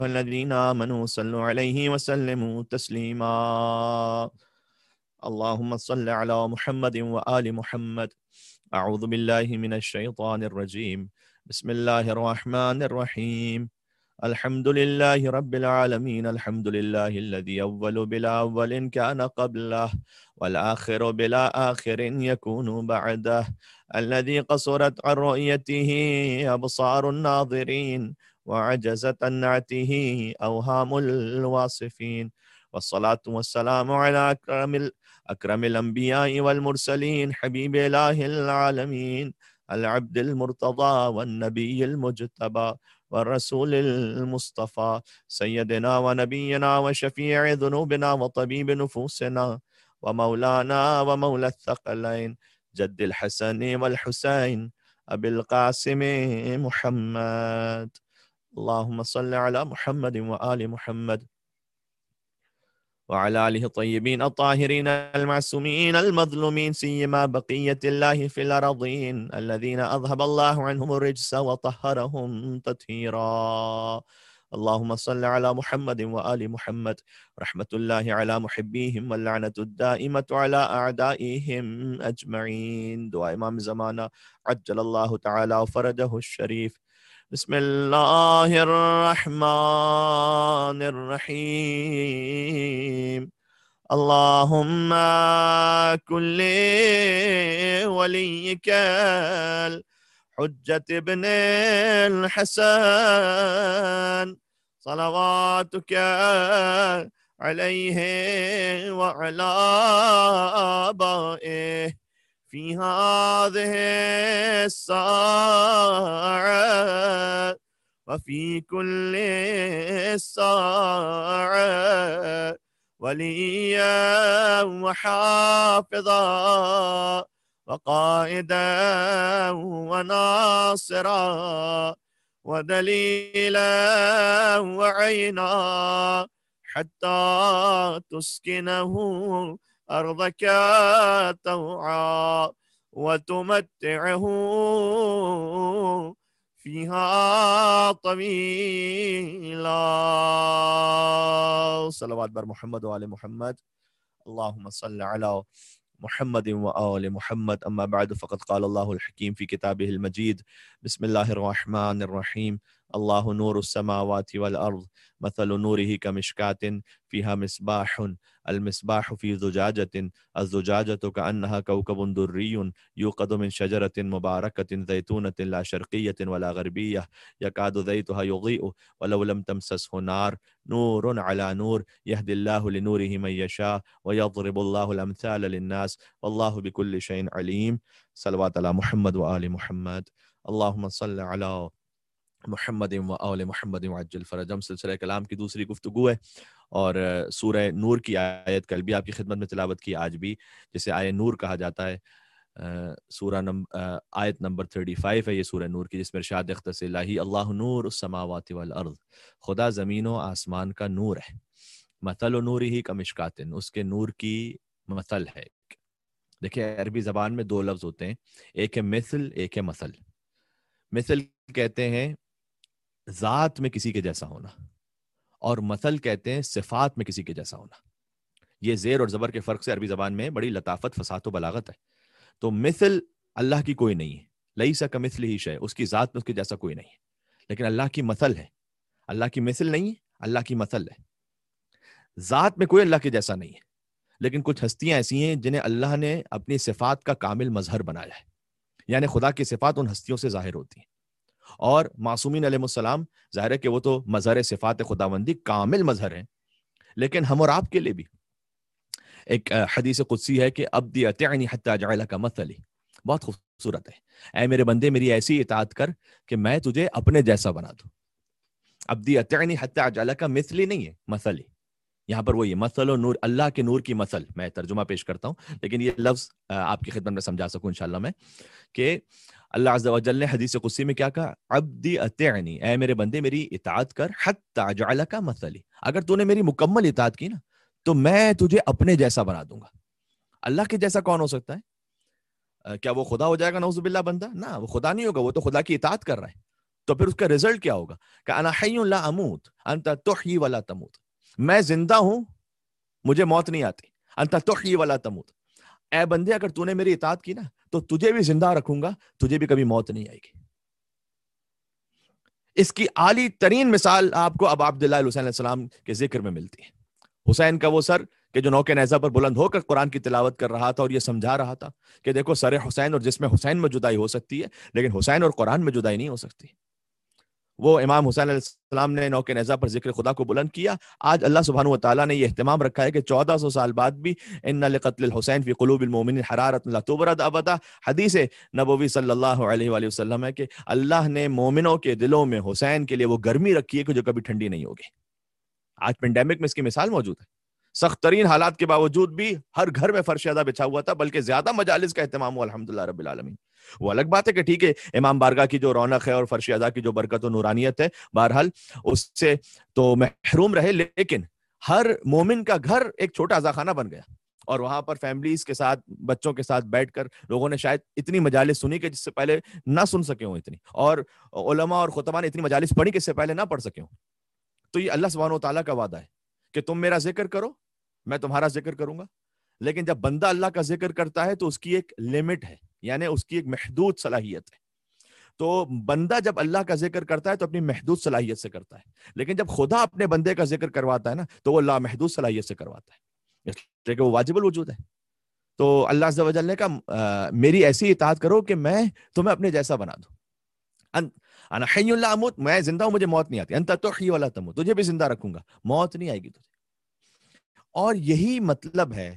الذين آمنوا صلوا عليه وسلموا تسليما. اللهم صل على محمد وآل محمد. أعوذ بالله من الشيطان الرجيم. بسم الله الرحمن الرحيم. الحمد لله رب العالمين. الحمد لله الذي أول بلا أول كان قبله، والآخر بلا آخر يكون بعده، الذي قصرت عن رؤيته أبصار الناظرين وعجزت عن نعته أوهام الواصفين، والصلاة والسلام على أكرم الأنبياء والمرسلين، حبيب إله العالمين، العبد المرتضى والنبي المجتبى والرسول المصطفى، سيدنا ونبينا وشفيع ذنوبنا وطبيب نفوسنا ومولانا ومولى الثقلين، جد الحسن والحسين أبي القاسم محمد. اللهم صل على محمد وآل محمد وعلى آله الطيبين الطاهرين المعصومين المظلومين، سيما بقية الله في الأرضين الذين أذهب الله عنهم الرجس وطهرهم تطهيرا. اللهم صل على محمد وآل محمد، رحمة الله على محبيهم واللعنة الدائمة على أعدائهم أجمعين. دعاء إمام زمانہ عجل الله تعالى فرجه الشريف. بسم الله الرحمن الرحيم. اللهم كن وليك الحجة ابن الحسن صلواتك عليه وعلى آبائه في هذه الساعة وفي كل ساعة وليا وحافظا وقائدا وناصرا ودليلا وعينا حتى تسكنه أرضك طوعا وتمتعه فيها طويلا. صلوات بر محمد وآل محمد. اللهم صل على محمد وآل محمد. أما بعد، فقد قال الله الحكيم في كتابه المجيد. بسم الله الرحمن الرحيم. الله نور السماوات والأرض، مثل نوره كمشكاة فيها مصباح، المصباح في زجاجة، الزجاجة كأنها كوكب دري يوقد من شجرة مباركة زيتونة لا شرقية ولا غربية يكاد زيتها يضيء ولو لم تمسسه نار، نور على نور، يهدي الله لنوره من يشاء ويضرب الله الأمثال للناس والله بكل شيء عليم. صلوات على محمد وآل محمد. اللهم صل على محمد و آل محمد وعجل فرج. ہم سلسلہ کلام کی دوسری گفتگو ہے اور سورہ نور کی آیت کل بھی آپ کی خدمت میں تلاوت کی، آج بھی، جسے آیت نور کہا جاتا ہے. آیت نمبر 35 ہے یہ سورہ نور کی، جس میں ارشاد اختص الہی اللہ نور السماوات والارض، خدا زمین و آسمان کا نور ہے. مثل نورہ کمشکات، اس کے نور کی مثل ہے. دیکھیں عربی زبان میں دو لفظ ہوتے ہیں، ایک ہے مثل، ایک ہے مثل. مثل کہتے ہیں ذات میں کسی کے جیسا ہونا، اور مثل کہتے ہیں صفات میں کسی کے جیسا ہونا. یہ زیر اور زبر کے فرق سے عربی زبان میں بڑی لطافت، فصاحت و بلاغت ہے. تو مثل اللہ کی کوئی نہیں ہے، لیس کمثلہ شیء، اس کی ذات میں اس کے جیسا کوئی نہیں ہے. لیکن اللہ کی مثل ہے، اللہ کی مثل نہیں ہے، اللہ کی مثل ہے. ذات میں کوئی اللہ کے جیسا نہیں ہے، لیکن کچھ ہستیاں ایسی ہیں جنہیں اللہ نے اپنی صفات کا کامل مظہر بنایا ہے. یعنی خدا کی صفات ان ہستیوں سے ظاہر ہوتی ہیں، اور معصومین علیہ السلام ظاہر ہے کہ وہ تو مظہر صفات خداوندی کامل مظہر ہیں. لیکن ہم اور آپ کے لیے بھی ایک حدیث قدسی ہے کہ عبدی اطعنی حتی اجعلک مثلی، بہت خوبصورت ہے. اے میرے بندے میری ایسی اطاعت کر کہ میں تجھے اپنے جیسا بنا دوں. عبدی اطعنی حتی اجعلک مثلی نہیں ہے، مثلی. یہاں پر وہی مثل و نور، اللہ کے نور کی مثل. میں ترجمہ پیش کرتا ہوں لیکن یہ لفظ آپ کی خدمت میں سمجھا سکوں انشاءاللہ میں، کہ اللہ عز و جل نے حدیث قدسی میں کیا کہا؟ عبدی اطعنی، اے میرے بندے میری اطاعت کر، حتی اجعلک مثلی، اگر تو نے میری مکمل اطاعت کی نا تو میں تجھے اپنے جیسا بنا دوں گا. اللہ کے جیسا کون ہو سکتا ہے؟ کیا وہ خدا ہو جائے گا نعوذ باللہ بندہ؟ نہ، وہ خدا نہیں ہوگا، وہ تو خدا کی اطاعت کر رہا ہے. تو پھر اس کا رزلٹ کیا ہوگا کہ انا حی لا اموت انت تحیی ولا تموت، میں زندہ ہوں مجھے موت نہیں آتی، انت تحیی ولا تموت، اے بندے اگر تو نے میری اطاعت کی نا تو تجھے بھی زندہ رکھوں گا، تجھے بھی کبھی موت نہیں آئے گی۔ اس کی عالی ترین مثال آپ کو اب عبداللہ حسین علیہ السلام کے ذکر میں ملتی ہے۔ حسین کا وہ سر کہ جو نوکے نیزہ پر بلند ہو کر قرآن کی تلاوت کر رہا تھا اور یہ سمجھا رہا تھا کہ دیکھو سر حسین اور جسم حسین میں جدائی ہو سکتی ہے لیکن حسین اور قرآن میں جدائی نہیں ہو سکتی۔ وہ امام حسین علیہ السلام نے نوکے نیزہ پر ذکر خدا کو بلند کیا۔ آج اللہ سبحانہ و تعالیٰ نے یہ اہتمام رکھا ہے کہ 1400 سال بعد بھی ان لقتل الحسین فی قلوب المؤمنین حرارۃ لا تبرد ابدا، حدیث نبوی صلی اللہ علیہ وآلہ وسلم ہے کہ اللہ نے مومنوں کے دلوں میں حسین کے لیے وہ گرمی رکھی ہے کہ جو کبھی ٹھنڈی نہیں ہوگی۔ آج پینڈیمک میں اس کی مثال موجود ہے، سخت ترین حالات کے باوجود بھی ہر گھر میں فرش ادا بچھا ہوا تھا، بلکہ زیادہ مجالس کا اہتمام ہوا الحمدللہ رب العالمین۔ وہ الگ بات ہے کہ ٹھیک ہے امام بارگاہ کی جو رونق ہے اور فرش ادا کی جو برکت و نورانیت ہے بہرحال اس سے تو محروم رہے، لیکن ہر مومن کا گھر ایک چھوٹا اذاخانہ بن گیا، اور وہاں پر فیملیز کے ساتھ بچوں کے ساتھ بیٹھ کر لوگوں نے شاید اتنی مجالس سنی کہ جس سے پہلے نہ سن سکے ہوں اتنی، اور علماء اور خطباء نے اتنی مجالس پڑھی کہ اس سے پہلے نہ پڑھ سکے ہوں۔ تو یہ اللہ سبحانہ و تعالیٰ کا وعدہ ہے کہ تم میرا ذکر کرو میں تمہارا ذکر کروں گا، لیکن جب بندہ اللہ کا ذکر کرتا ہے تو اس کی ایک لمٹ ہے، یعنی اس کی ایک محدود صلاحیت ہے۔ تو بندہ جب اللہ کا ذکر کرتا ہے تو اپنی محدود صلاحیت سے کرتا ہے، لیکن جب خدا اپنے بندے کا ذکر کرواتا ہے نا تو وہ لامحدود صلاحیت سے کرواتا ہے، اس لیے کہ وہ واجب الوجود ہے۔ تو اللہ عز و جل نے کہا میری ایسی اطاعت کرو کہ میں تمہیں اپنے جیسا بنا دوں۔ انا حی لا اموت، میں زندہ ہوں مجھے موت نہیں آتی، انت تحیی ولا تموت، تجھے بھی زندہ رکھوں گا موت نہیں آئے گی تجھے۔ اور یہی مطلب ہے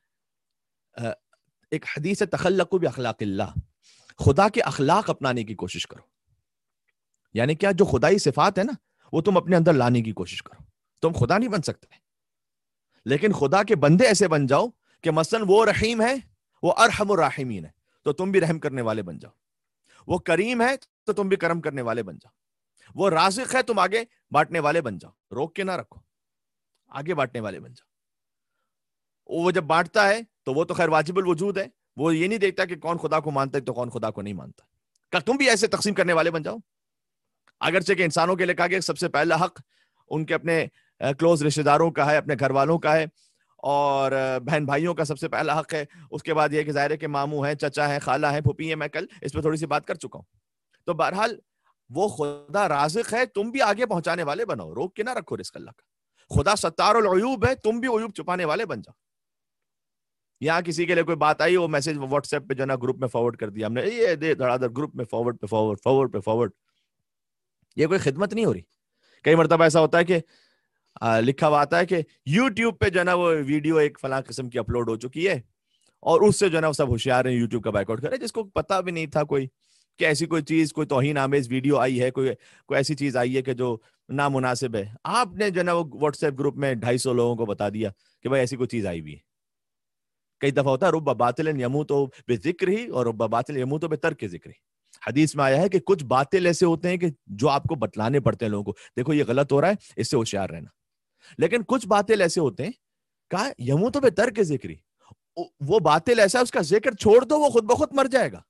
ایک حدیث ہے تخلقوا باخلاق اللہ، خدا کے اخلاق اپنانے کی کوشش کرو، یعنی کیا جو خدائی صفات ہے نا وہ تم اپنے اندر لانے کی کوشش کرو۔ تم خدا نہیں بن سکتے لیکن خدا کے بندے ایسے بن جاؤ کہ مثلا وہ رحیم ہے وہ ارحم الراحمین ہے تو تم بھی رحم کرنے والے بن جاؤ، وہ کریم ہے تو تم بھی کرم کرنے والے بن جاؤ، وہ رازق ہے تم آگے بانٹنے والے بن جاؤ، روک کے نہ رکھو، آگے بانٹنے والے بن جاؤ۔ وہ جب بانٹتا ہے تو وہ تو خیر واجب الوجود ہے، وہ یہ نہیں دیکھتا کہ کون خدا کو مانتا ہے تو کون خدا کو نہیں مانتا، کہ تم بھی ایسے تقسیم کرنے والے بن جاؤ۔ اگرچہ کہ انسانوں کے لیے کہا گیا سب سے پہلا حق ان کے اپنے کلوز رشتہ داروں کا ہے، اپنے گھر والوں کا ہے، اور بہن بھائیوں کا سب سے پہلا حق ہے، اس کے بعد یہ کہ ظاہر ہے کہ ماموں ہیں، چچا ہیں، خالہ ہیں، پھوپھی ہیں، میں کل اس پہ تھوڑی سی بات کر چکا ہوں۔ تو بہرحال وہ خدا رازق ہے، تم بھی آگے پہنچانے والے بنو، روک کے نہ رکھو رزق اللہ کا۔ خدا ستار العیوب ہے، تم بھی عیوب چھپانے والے بن جاؤ۔ یہاں کسی کے لیے کوئی بات آئی وہ میسج واٹس ایپ پہ جو نا گروپ میں فارورڈ کر دیا ہم نے، یہ دے دھڑا دھڑ گروپ میں فارورڈ پہ فارورڈ فارورڈ پہ فارورڈ، یہ کوئی خدمت نہیں ہو رہی۔ کئی مرتبہ ایسا ہوتا ہے کہ لکھا ہوا آتا ہے کہ یوٹیوب پہ جو ہے نا وہ ویڈیو ایک فلاں قسم کی اپلوڈ ہو چکی ہے اور اس سے جو ہے نا وہ سب ہوشیار ہیں یوٹیوب کا بائیک آؤٹ کرے، جس کو پتا بھی نہیں تھا کوئی کہ ایسی کوئی چیز، کوئی توہین آمیز ویڈیو آئی ہے، کوئی ایسی چیز آئی ہے کہ جو نامناسب ہے، آپ نے جو ہے نا وہ واٹس ایپ گروپ میں 250 لوگوں کو بتا دیا کہ بھائی ایسی کوئی چیز آئی بھی ہے۔ کئی دفعہ ہوتا ہے رب باطل یموت بذکر ہی اور رب باطل یموت بترک ذکر ہی۔ حدیث میں آیا ہے کہ کچھ باطل ایسے ہوتے ہیں کہ جو آپ کو بتلانے پڑتے ہیں لوگوں کو، دیکھو یہ غلط ہو رہا ہے، اس سے ہوشیار رہنا، لیکن کچھ باطل ایسے ہوتے ہیں کہا یموت بترک ذکر ہی، وہ باطل ایسا اس کا ذکر چھوڑ دو وہ خود بخود مر جائے گا،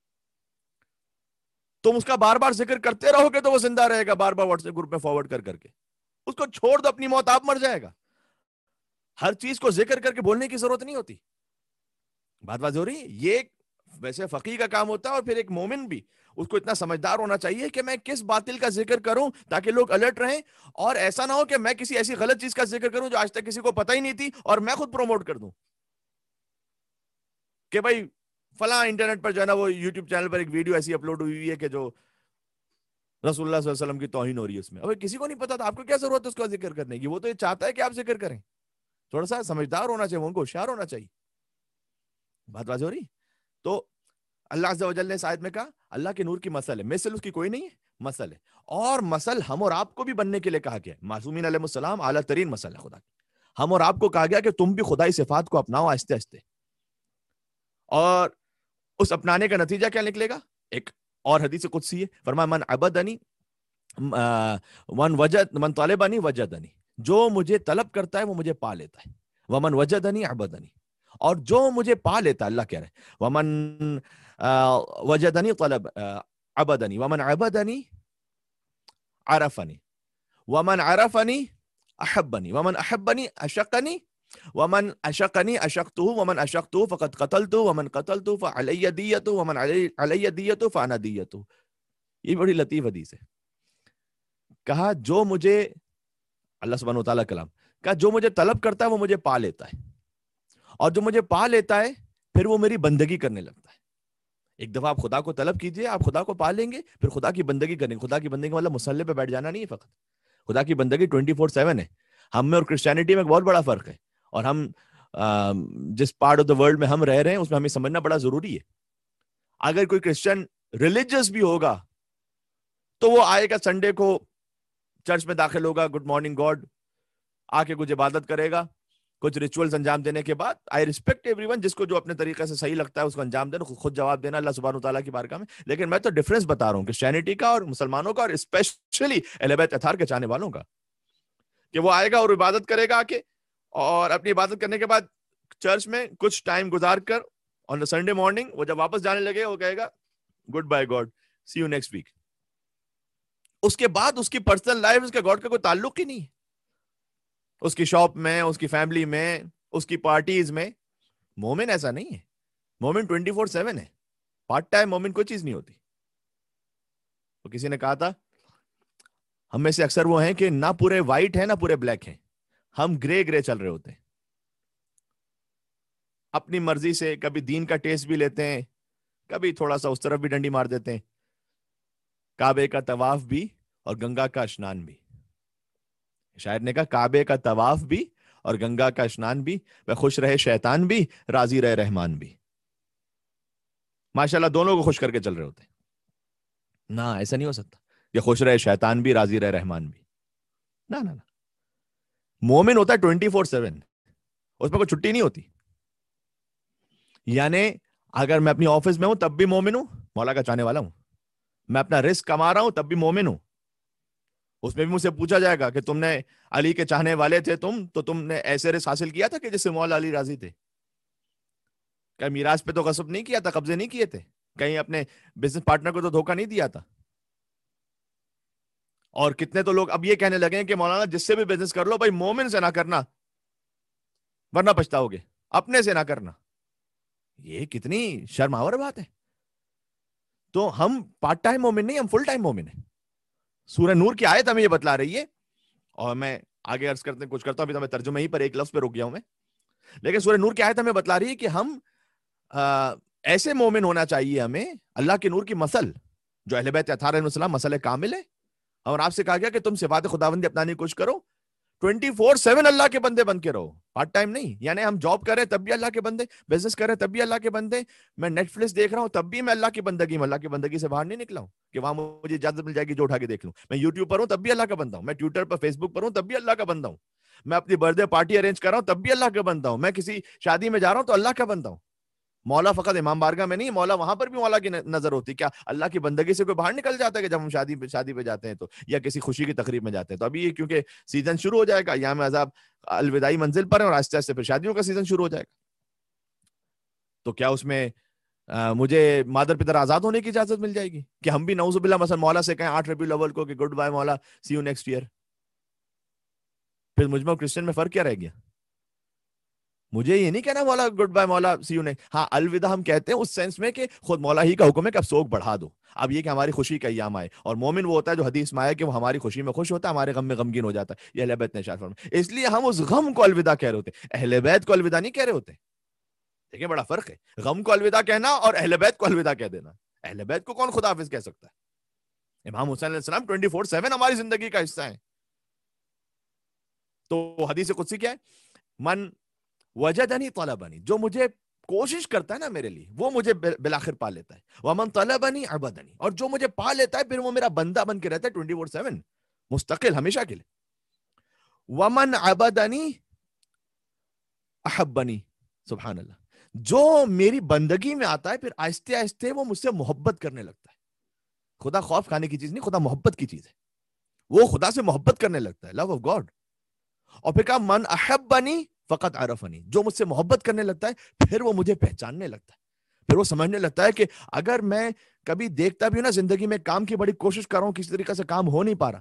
تم اس کا بار بار ذکر کرتے رہو گے تو وہ زندہ رہے گا، بار بار واٹس ایپ گروپ میں فارورڈ کر کے، اس کو چھوڑ دو اپنی موت آپ مر جائے گا۔ ہر چیز کو ذکر کر کے بولنے کی ضرورت نہیں ہوتی، بات واضح ہو رہی ہے؟ یہ ویسے فقیہ کا کام ہوتا ہے، اور پھر ایک مومن بھی اس کو اتنا سمجھدار ہونا چاہیے کہ میں کس باطل کا ذکر کروں تاکہ لوگ الرٹ رہیں، اور ایسا نہ ہو کہ میں کسی ایسی غلط چیز کا ذکر کروں جو آج تک کسی کو پتہ ہی نہیں تھی اور میں خود پروموٹ کر دوں کہ بھائی فلاں انٹرنیٹ پر جو ہے نا وہ یوٹیوب چینل پر ایک ویڈیو ایسی اپلوڈ ہوئی ہے کہ جو رسول اللہ صلی اللہ علیہ وسلم کی توہین ہو رہی ہے اس میں۔ ابھی کسی کو نہیں پتا تھا، آپ کو کیا ضرورت ہے اس کا ذکر کرنے کی؟ وہ تو یہ چاہتا ہے کہ آپ ذکر کریں، تھوڑا سا سمجھدار ہونا چاہیے، ان کو ہوشیار ہونا چاہیے، بات واضح ہو رہی؟ تو اللہ عز و جل نے اس آیت میں کہا اللہ کے نور کی مثل ہے، مثل اس کی کوئی نہیں ہے، مثل ہے، اور مثل ہم اور آپ کو بھی بننے کے لیے کہا گیا ہے۔ معصومین علیہ السلام اعلیٰ ترین مثل ہے خدا کی، ہم اور آپ کو کہا گیا کہ تم بھی خدائی صفات کو اپناؤ آہستہ آہستہ، اور اس اپنانے کا نتیجہ کیا نکلے گا؟ ایک اور حدیث قدسی ہے، فرمایا من عبدنی من طالبنی وجدنی، جو مجھے طلب کرتا ہے وہ مجھے پا لیتا ہے، ومن وجدنی عبدنی، اور جو مجھے پا لیتا ہے، اللہ کہہ رہے ہیں ومن وجدنی طلب عبدنی ومن عبدنی عرفنی ومن عرفنی احبنی ومن احبنی اشقنی ومن اشقنی اشقتہ ومن اشقتہ فقد قتلتہ ومن قتلتہ فعلی دیتہ ومن علی دیتہ فانا دیتہ. یہ بڑی لطیف حدیث ہے. کہا جو مجھے اللہ سبحانہ و تعالیٰ کلام کہا جو مجھے طلب کرتا ہے وہ مجھے پا لیتا ہے, اور جو مجھے پا لیتا ہے پھر وہ میری بندگی کرنے لگتا ہے. ایک دفعہ آپ خدا کو طلب کیجئے, آپ خدا کو پا لیں گے, پھر خدا کی بندگی کریں گے. خدا کی بندگی مطلب مصلی پہ بیٹھ جانا نہیں ہے فقط. خدا کی بندگی 24/7 ہے. ہم میں اور کرسچینٹی میں ایک بہت بڑا فرق ہے, اور ہم جس پارٹ آف دا ورلڈ میں ہم رہ رہے ہیں اس میں ہمیں سمجھنا بڑا ضروری ہے. اگر کوئی کرسچن ریلیجس بھی ہوگا تو وہ آئے گا سنڈے کو چرچ میں داخل ہوگا, گڈ مارننگ گاڈ, آ کے کچھ عبادت کرے گا, کچھ ریچولز انجام دینے کے بعد آئی ریسپیکٹ ایوری ون, جس کو جو اپنے طریقے سے صحیح لگتا ہے اس کو انجام دینا, خود جواب دینا اللہ سبحانہ وتعالیٰ کی بارگاہ میں. لیکن میں تو ڈفرنس بتا رہا ہوں کرسچینٹی کا اور مسلمانوں کا, اور اسپیشلی اہل بیت اطہار کے چاہنے والوں کا, کہ وہ آئے گا اور عبادت کرے گا آ کے, اور اپنی عبادت کرنے کے بعد چرچ میں کچھ ٹائم گزار کر آن سنڈے مارننگ وہ جب واپس جانے لگے وہ کہے گا good bye God, see you next week. اس کے بعد اس کی پرسنل لائف اس کے گاڈ کا کوئی تعلق ہی نہیں. اس کی شاپ میں, اس کی فیملی میں, اس کی پارٹیز میں. مومن ایسا نہیں ہے. مومن 24/7 ہے. پارٹ ٹائم مومن کوئی چیز نہیں ہوتی. تو کسی نے کہا تھا ہم میں سے اکثر وہ ہیں کہ نہ پورے وائٹ ہیں نہ پورے بلیک ہیں, ہم گرے چل رہے ہوتے ہیں. اپنی مرضی سے کبھی دین کا ٹیسٹ بھی لیتے ہیں, کبھی تھوڑا سا اس طرف بھی ڈنڈی مار دیتے ہیں. کعبے کا طواف بھی اور گنگا کا اشنان بھی. شاعر نے کہا کعبے کا طواف بھی اور گنگا کا اشنان بھی, وہ خوش رہے شیطان بھی راضی رہے رحمان بھی. ماشاءاللہ دونوں کو خوش کر کے چل رہے ہوتے ہیں. نہ ایسا نہیں ہو سکتا کہ خوش رہے شیطان بھی راضی رہے رحمان بھی. نہ مومن ہوتا ہے 24/7, اس میں کوئی چھٹی نہیں ہوتی. یعنی اگر میں اپنی آفس میں ہوں تب بھی مومن ہوں, مولا کا چاہنے والا ہوں. میں اپنا رزق کما رہا ہوں تب بھی مومن ہوں. اس میں بھی مجھ سے پوچھا جائے گا کہ تم نے علی کے چاہنے والے تھے تو تم نے ایسے رزق حاصل کیا تھا کہ جس سے مولا علی راضی تھے. کہیں میراث پہ تو غصب نہیں کیا تھا, قبضے نہیں کیے تھے, کہیں اپنے بزنس پارٹنر کو تو دھوکہ نہیں دیا تھا. اور کتنے تو لوگ اب یہ کہنے لگے ہیں کہ مولانا جس سے بھی بزنس کر لو بھائی مومن سے نہ کرنا ورنہ پچھتاؤ گے, اپنے سے نہ کرنا. یہ کتنی شرم آور بات ہے. تو ہم پارٹ ٹائم مومن نہیں, ہم فل ٹائم مومن ہیں. سورہ نور کی آیت ہمیں یہ بتلا رہی ہے, اور میں آگے عرض کرتے کچھ کرتا ہوں, ابھی تو میں ترجمہ ہی پر ایک لفظ پہ رک گیا ہوں میں. لیکن سورہ نور کی آیت ہمیں بتلا رہی ہے کہ ہم ایسے مومن ہونا چاہیے ہمیں, اللہ کے نور کی مثل جو اہل بیت اطہار علیہ السلام مثل کامل ہے. اور آپ سے کہا گیا کہ تم صفات خداوندی اپنانے کی کوشش کرو, 24/7 اللہ کے بندے بن کے رہو, پارٹ ٹائم نہیں. یعنی ہم جاب کریں تب بھی اللہ کے بندے, بزنس کریں تب بھی اللہ کے بندے, میں نیٹ فلکس دیکھ رہا ہوں تب بھی میں اللہ کی بندگی میں, اللہ کی بندگی سے باہر نہیں نکلا ہوں کہ وہاں مجھے اجازت مل جائے گی جو اٹھا کے دیکھ لوں. میں یوٹیوب پر ہوں تب بھی اللہ کا بندہ ہوں, میں ٹویٹر پر فیس بک پر ہوں تب بھی اللہ کا بندہ ہوں, میں اپنی برتھ ڈے پارٹی ارینج کر رہا ہوں تب بھی اللہ کا بندہ ہوں, میں کسی شادی میں جا رہا ہوں تو اللہ کا بندہ ہوں. مولا فقط امام بارگاہ میں نہیں, مولا وہاں پر بھی مولا کی نظر ہوتی. کیا اللہ کی بندگی سے کوئی باہر نکل جاتا ہے کہ جب ہم شادی پہ جاتے ہیں تو, یا کسی خوشی کی تقریب میں جاتے ہیں؟ تو ابھی یہ کیونکہ سیزن شروع ہو جائے گا, ایام عذاب الوداعی منزل پر ہے, اور آہستہ آہستہ پھر شادیوں کا سیزن شروع ہو جائے گا. تو کیا اس میں مجھے مادر پدر آزاد ہونے کی اجازت مل جائے گی کہ ہم بھی نعوذ باللہ مثلا مولا سے کہیں 8 ربیع الاول کو کہ گڈ بائے مولا, سی یو نیکسٹ ایئر؟ پھر مجھ میں کرسچن میں فرق کیا رہ گیا؟ مجھے یہ نہیں کہنا مولا گڈ بائے مولا سی یو نیکسٹ. ہاں الوداع ہم کہتے ہیں اس سینس میں کہ خود مولا ہی کا حکم ہے کہ اب سوگ بڑھا دو, اب یہ کہ ہماری خوشی کا ایام آئے. اور مومن وہ ہوتا ہے جو حدیث میں آئے کہ وہ ہماری خوشی میں خوش ہوتا ہے, ہمارے غم میں غمگین ہو جاتا ہے. یہ اہل بیت نے ارشاد فرمایا. اس لیے ہم اس غم کو الوداع کہہ رہے ہوتے, اہل بیت کو الوداع نہیں کہہ رہے ہوتے. دیکھیں بڑا فرق ہے, غم کو الوداع کہنا اور اہل بیت کو الوداع کہہ دینا. اہل بیت کو کون خدا حافظ کہہ سکتا ہے؟ امام حسین علیہ السلام 24/7 ہماری زندگی کا حصہ ہیں. تو حدیث قدسی کیا ہے؟ من وجدنی طلبنی, جو مجھے کوشش کرتا ہے نا میرے لیے وہ مجھے بالآخر پا لیتا ہے. ومن طلبنی عبدنی, اور جو مجھے پا لیتا ہے پھر وہ میرا بندہ بن کے رہتا ہے 24/7 مستقل ہمیشہ کے لیے. ومن عبدنی احبنی, سبحان اللہ, جو میری بندگی میں آتا ہے پھر آہستہ آہستہ وہ مجھ سے محبت کرنے لگتا ہے. خدا خوف کھانے کی چیز نہیں, خدا محبت کی چیز ہے. وہ خدا سے محبت کرنے لگتا ہے, لو آف گاڈ. اور پھر کہا من احبنی فقط عرفنی, جو مجھ سے محبت کرنے لگتا ہے پھر وہ مجھے پہچاننے لگتا ہے. پھر وہ سمجھنے لگتا ہے کہ اگر میں کبھی دیکھتا بھی ہوں نا زندگی میں کام کی بڑی کوشش کر رہا ہوں, کسی طریقے سے کام ہو نہیں پا رہا,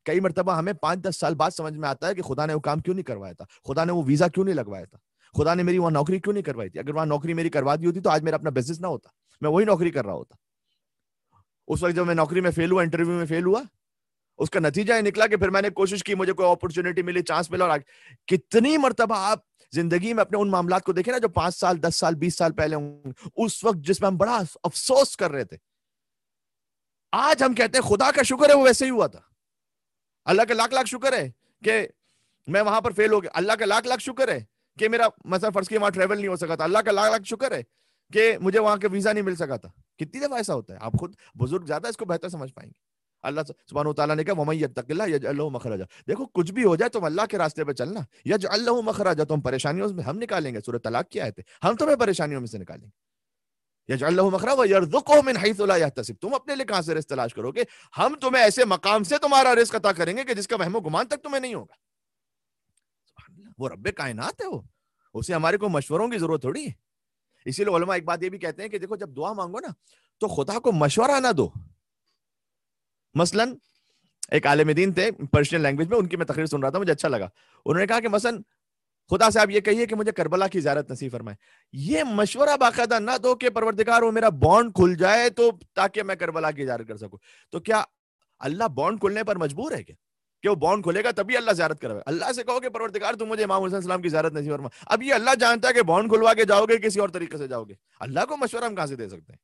کئی مرتبہ ہمیں 5-10 سال بعد سمجھ میں آتا ہے کہ خدا نے وہ کام کیوں نہیں کروایا تھا, خدا نے وہ ویزا کیوں نہیں لگوایا تھا, خدا نے میری وہاں نوکری کیوں نہیں کروائی تھی. اگر وہاں نوکری میری کروا دی ہوتی تو آج میرا اپنا بزنس نہ ہوتا, میں وہی نوکری کر رہا ہوتا. اس وقت جب میں نوکری میں فیل ہوا, انٹرویو میں فیل ہوا, اس کا نتیجہ یہ نکلا کہ پھر میں نے کوشش کی, مجھے کوئی اپرچونٹی ملی, چانس ملا, اور کتنی مرتبہ آپ زندگی میں اپنے ان معاملات کو دیکھیں نا جو 5 سال 10 سال 20 سال پہلے ہوں, اس وقت جس میں ہم بڑا افسوس کر رہے تھے, آج ہم کہتے ہیں خدا کا شکر ہے وہ ویسے ہی ہوا تھا. اللہ کا لاکھ لاکھ شکر ہے کہ میں وہاں پر فیل ہو گیا, اللہ کا لاکھ لاکھ شکر ہے کہ میرا مثلا فرض کیا وہاں ٹریول نہیں ہو سکا تھا, اللہ کا لاکھ لاکھ شکر ہے کہ مجھے وہاں کا ویزا نہیں مل سکا تھا. کتنی دفعہ ایسا ہوتا ہے, آپ خود بزرگ زیادہ اس کو بہتر سمجھ پائیں گے. اللہ سبحانہ وتعالیٰ نے کہا وَمَن يَتَّقِ اللَّهَ يَجْعَلْ لَهُ مَخْرَجًا. دیکھو کچھ بھی ہو جائے تم اللہ کے راستے پہ چلنا, يَجْعَلْ لَهُ مَخْرَجًا, تم پریشانیوں میں ہم نکالیں گے. سورۃ طلاق کی آیت ہے, ہم تمہیں پریشانیوں میں سے نکالیں گے. يَجْعَلْ لَهُ مَخْرَجًا وَيَرْزُقْهُ مِنْ حَيْثُ لَا يَحْتَسِبُ. تم اپنے لیے کہاں سے رزق تلاش کرو گے, ہم تمہیں ایسے مقام سے تمہارا رزق عطا کریں گے کہ جس کا وہم و گمان تک تمہیں نہیں ہوگا. وہ رب کائنات ہے, وہ اسے ہمارے کو مشوروں کی ضرورت تھوڑی ہے. اسی لیے علماء ایک بات یہ بھی کہتے ہیں کہ دیکھو جب دعا مانگو نا تو خدا کو مشورہ نہ دو. مثلاً ایک عالم دین تھے پرشین لینگویج میں, ان کی میں تقریر سن رہا تھا, مجھے اچھا لگا. انہوں نے کہا کہ مثلاً خدا سے آپ یہ کہیے کہ مجھے کربلا کی زیارت نصیب فرمائے. یہ مشورہ باقاعدہ نہ دو کہ پروردگار وہ میرا بانڈ کھل جائے تو تاکہ میں کربلا کی زیارت کر سکوں. تو کیا اللہ بانڈ کھلنے پر مجبور ہے کیا کہ وہ بانڈ کھلے گا تبھی اللہ زیارت کروائے؟ اللہ سے کہو کہ پروردگار تم مجھے امام حسین السلام کی زیارت نصیب فرما. اب یہ اللہ جانتا ہے کہ بانڈ کھلوا کے جاؤ گے کسی اور طریقے سے جاؤ گے, اللہ کو مشورہ ہم کہاں سے دے سکتے ہیں؟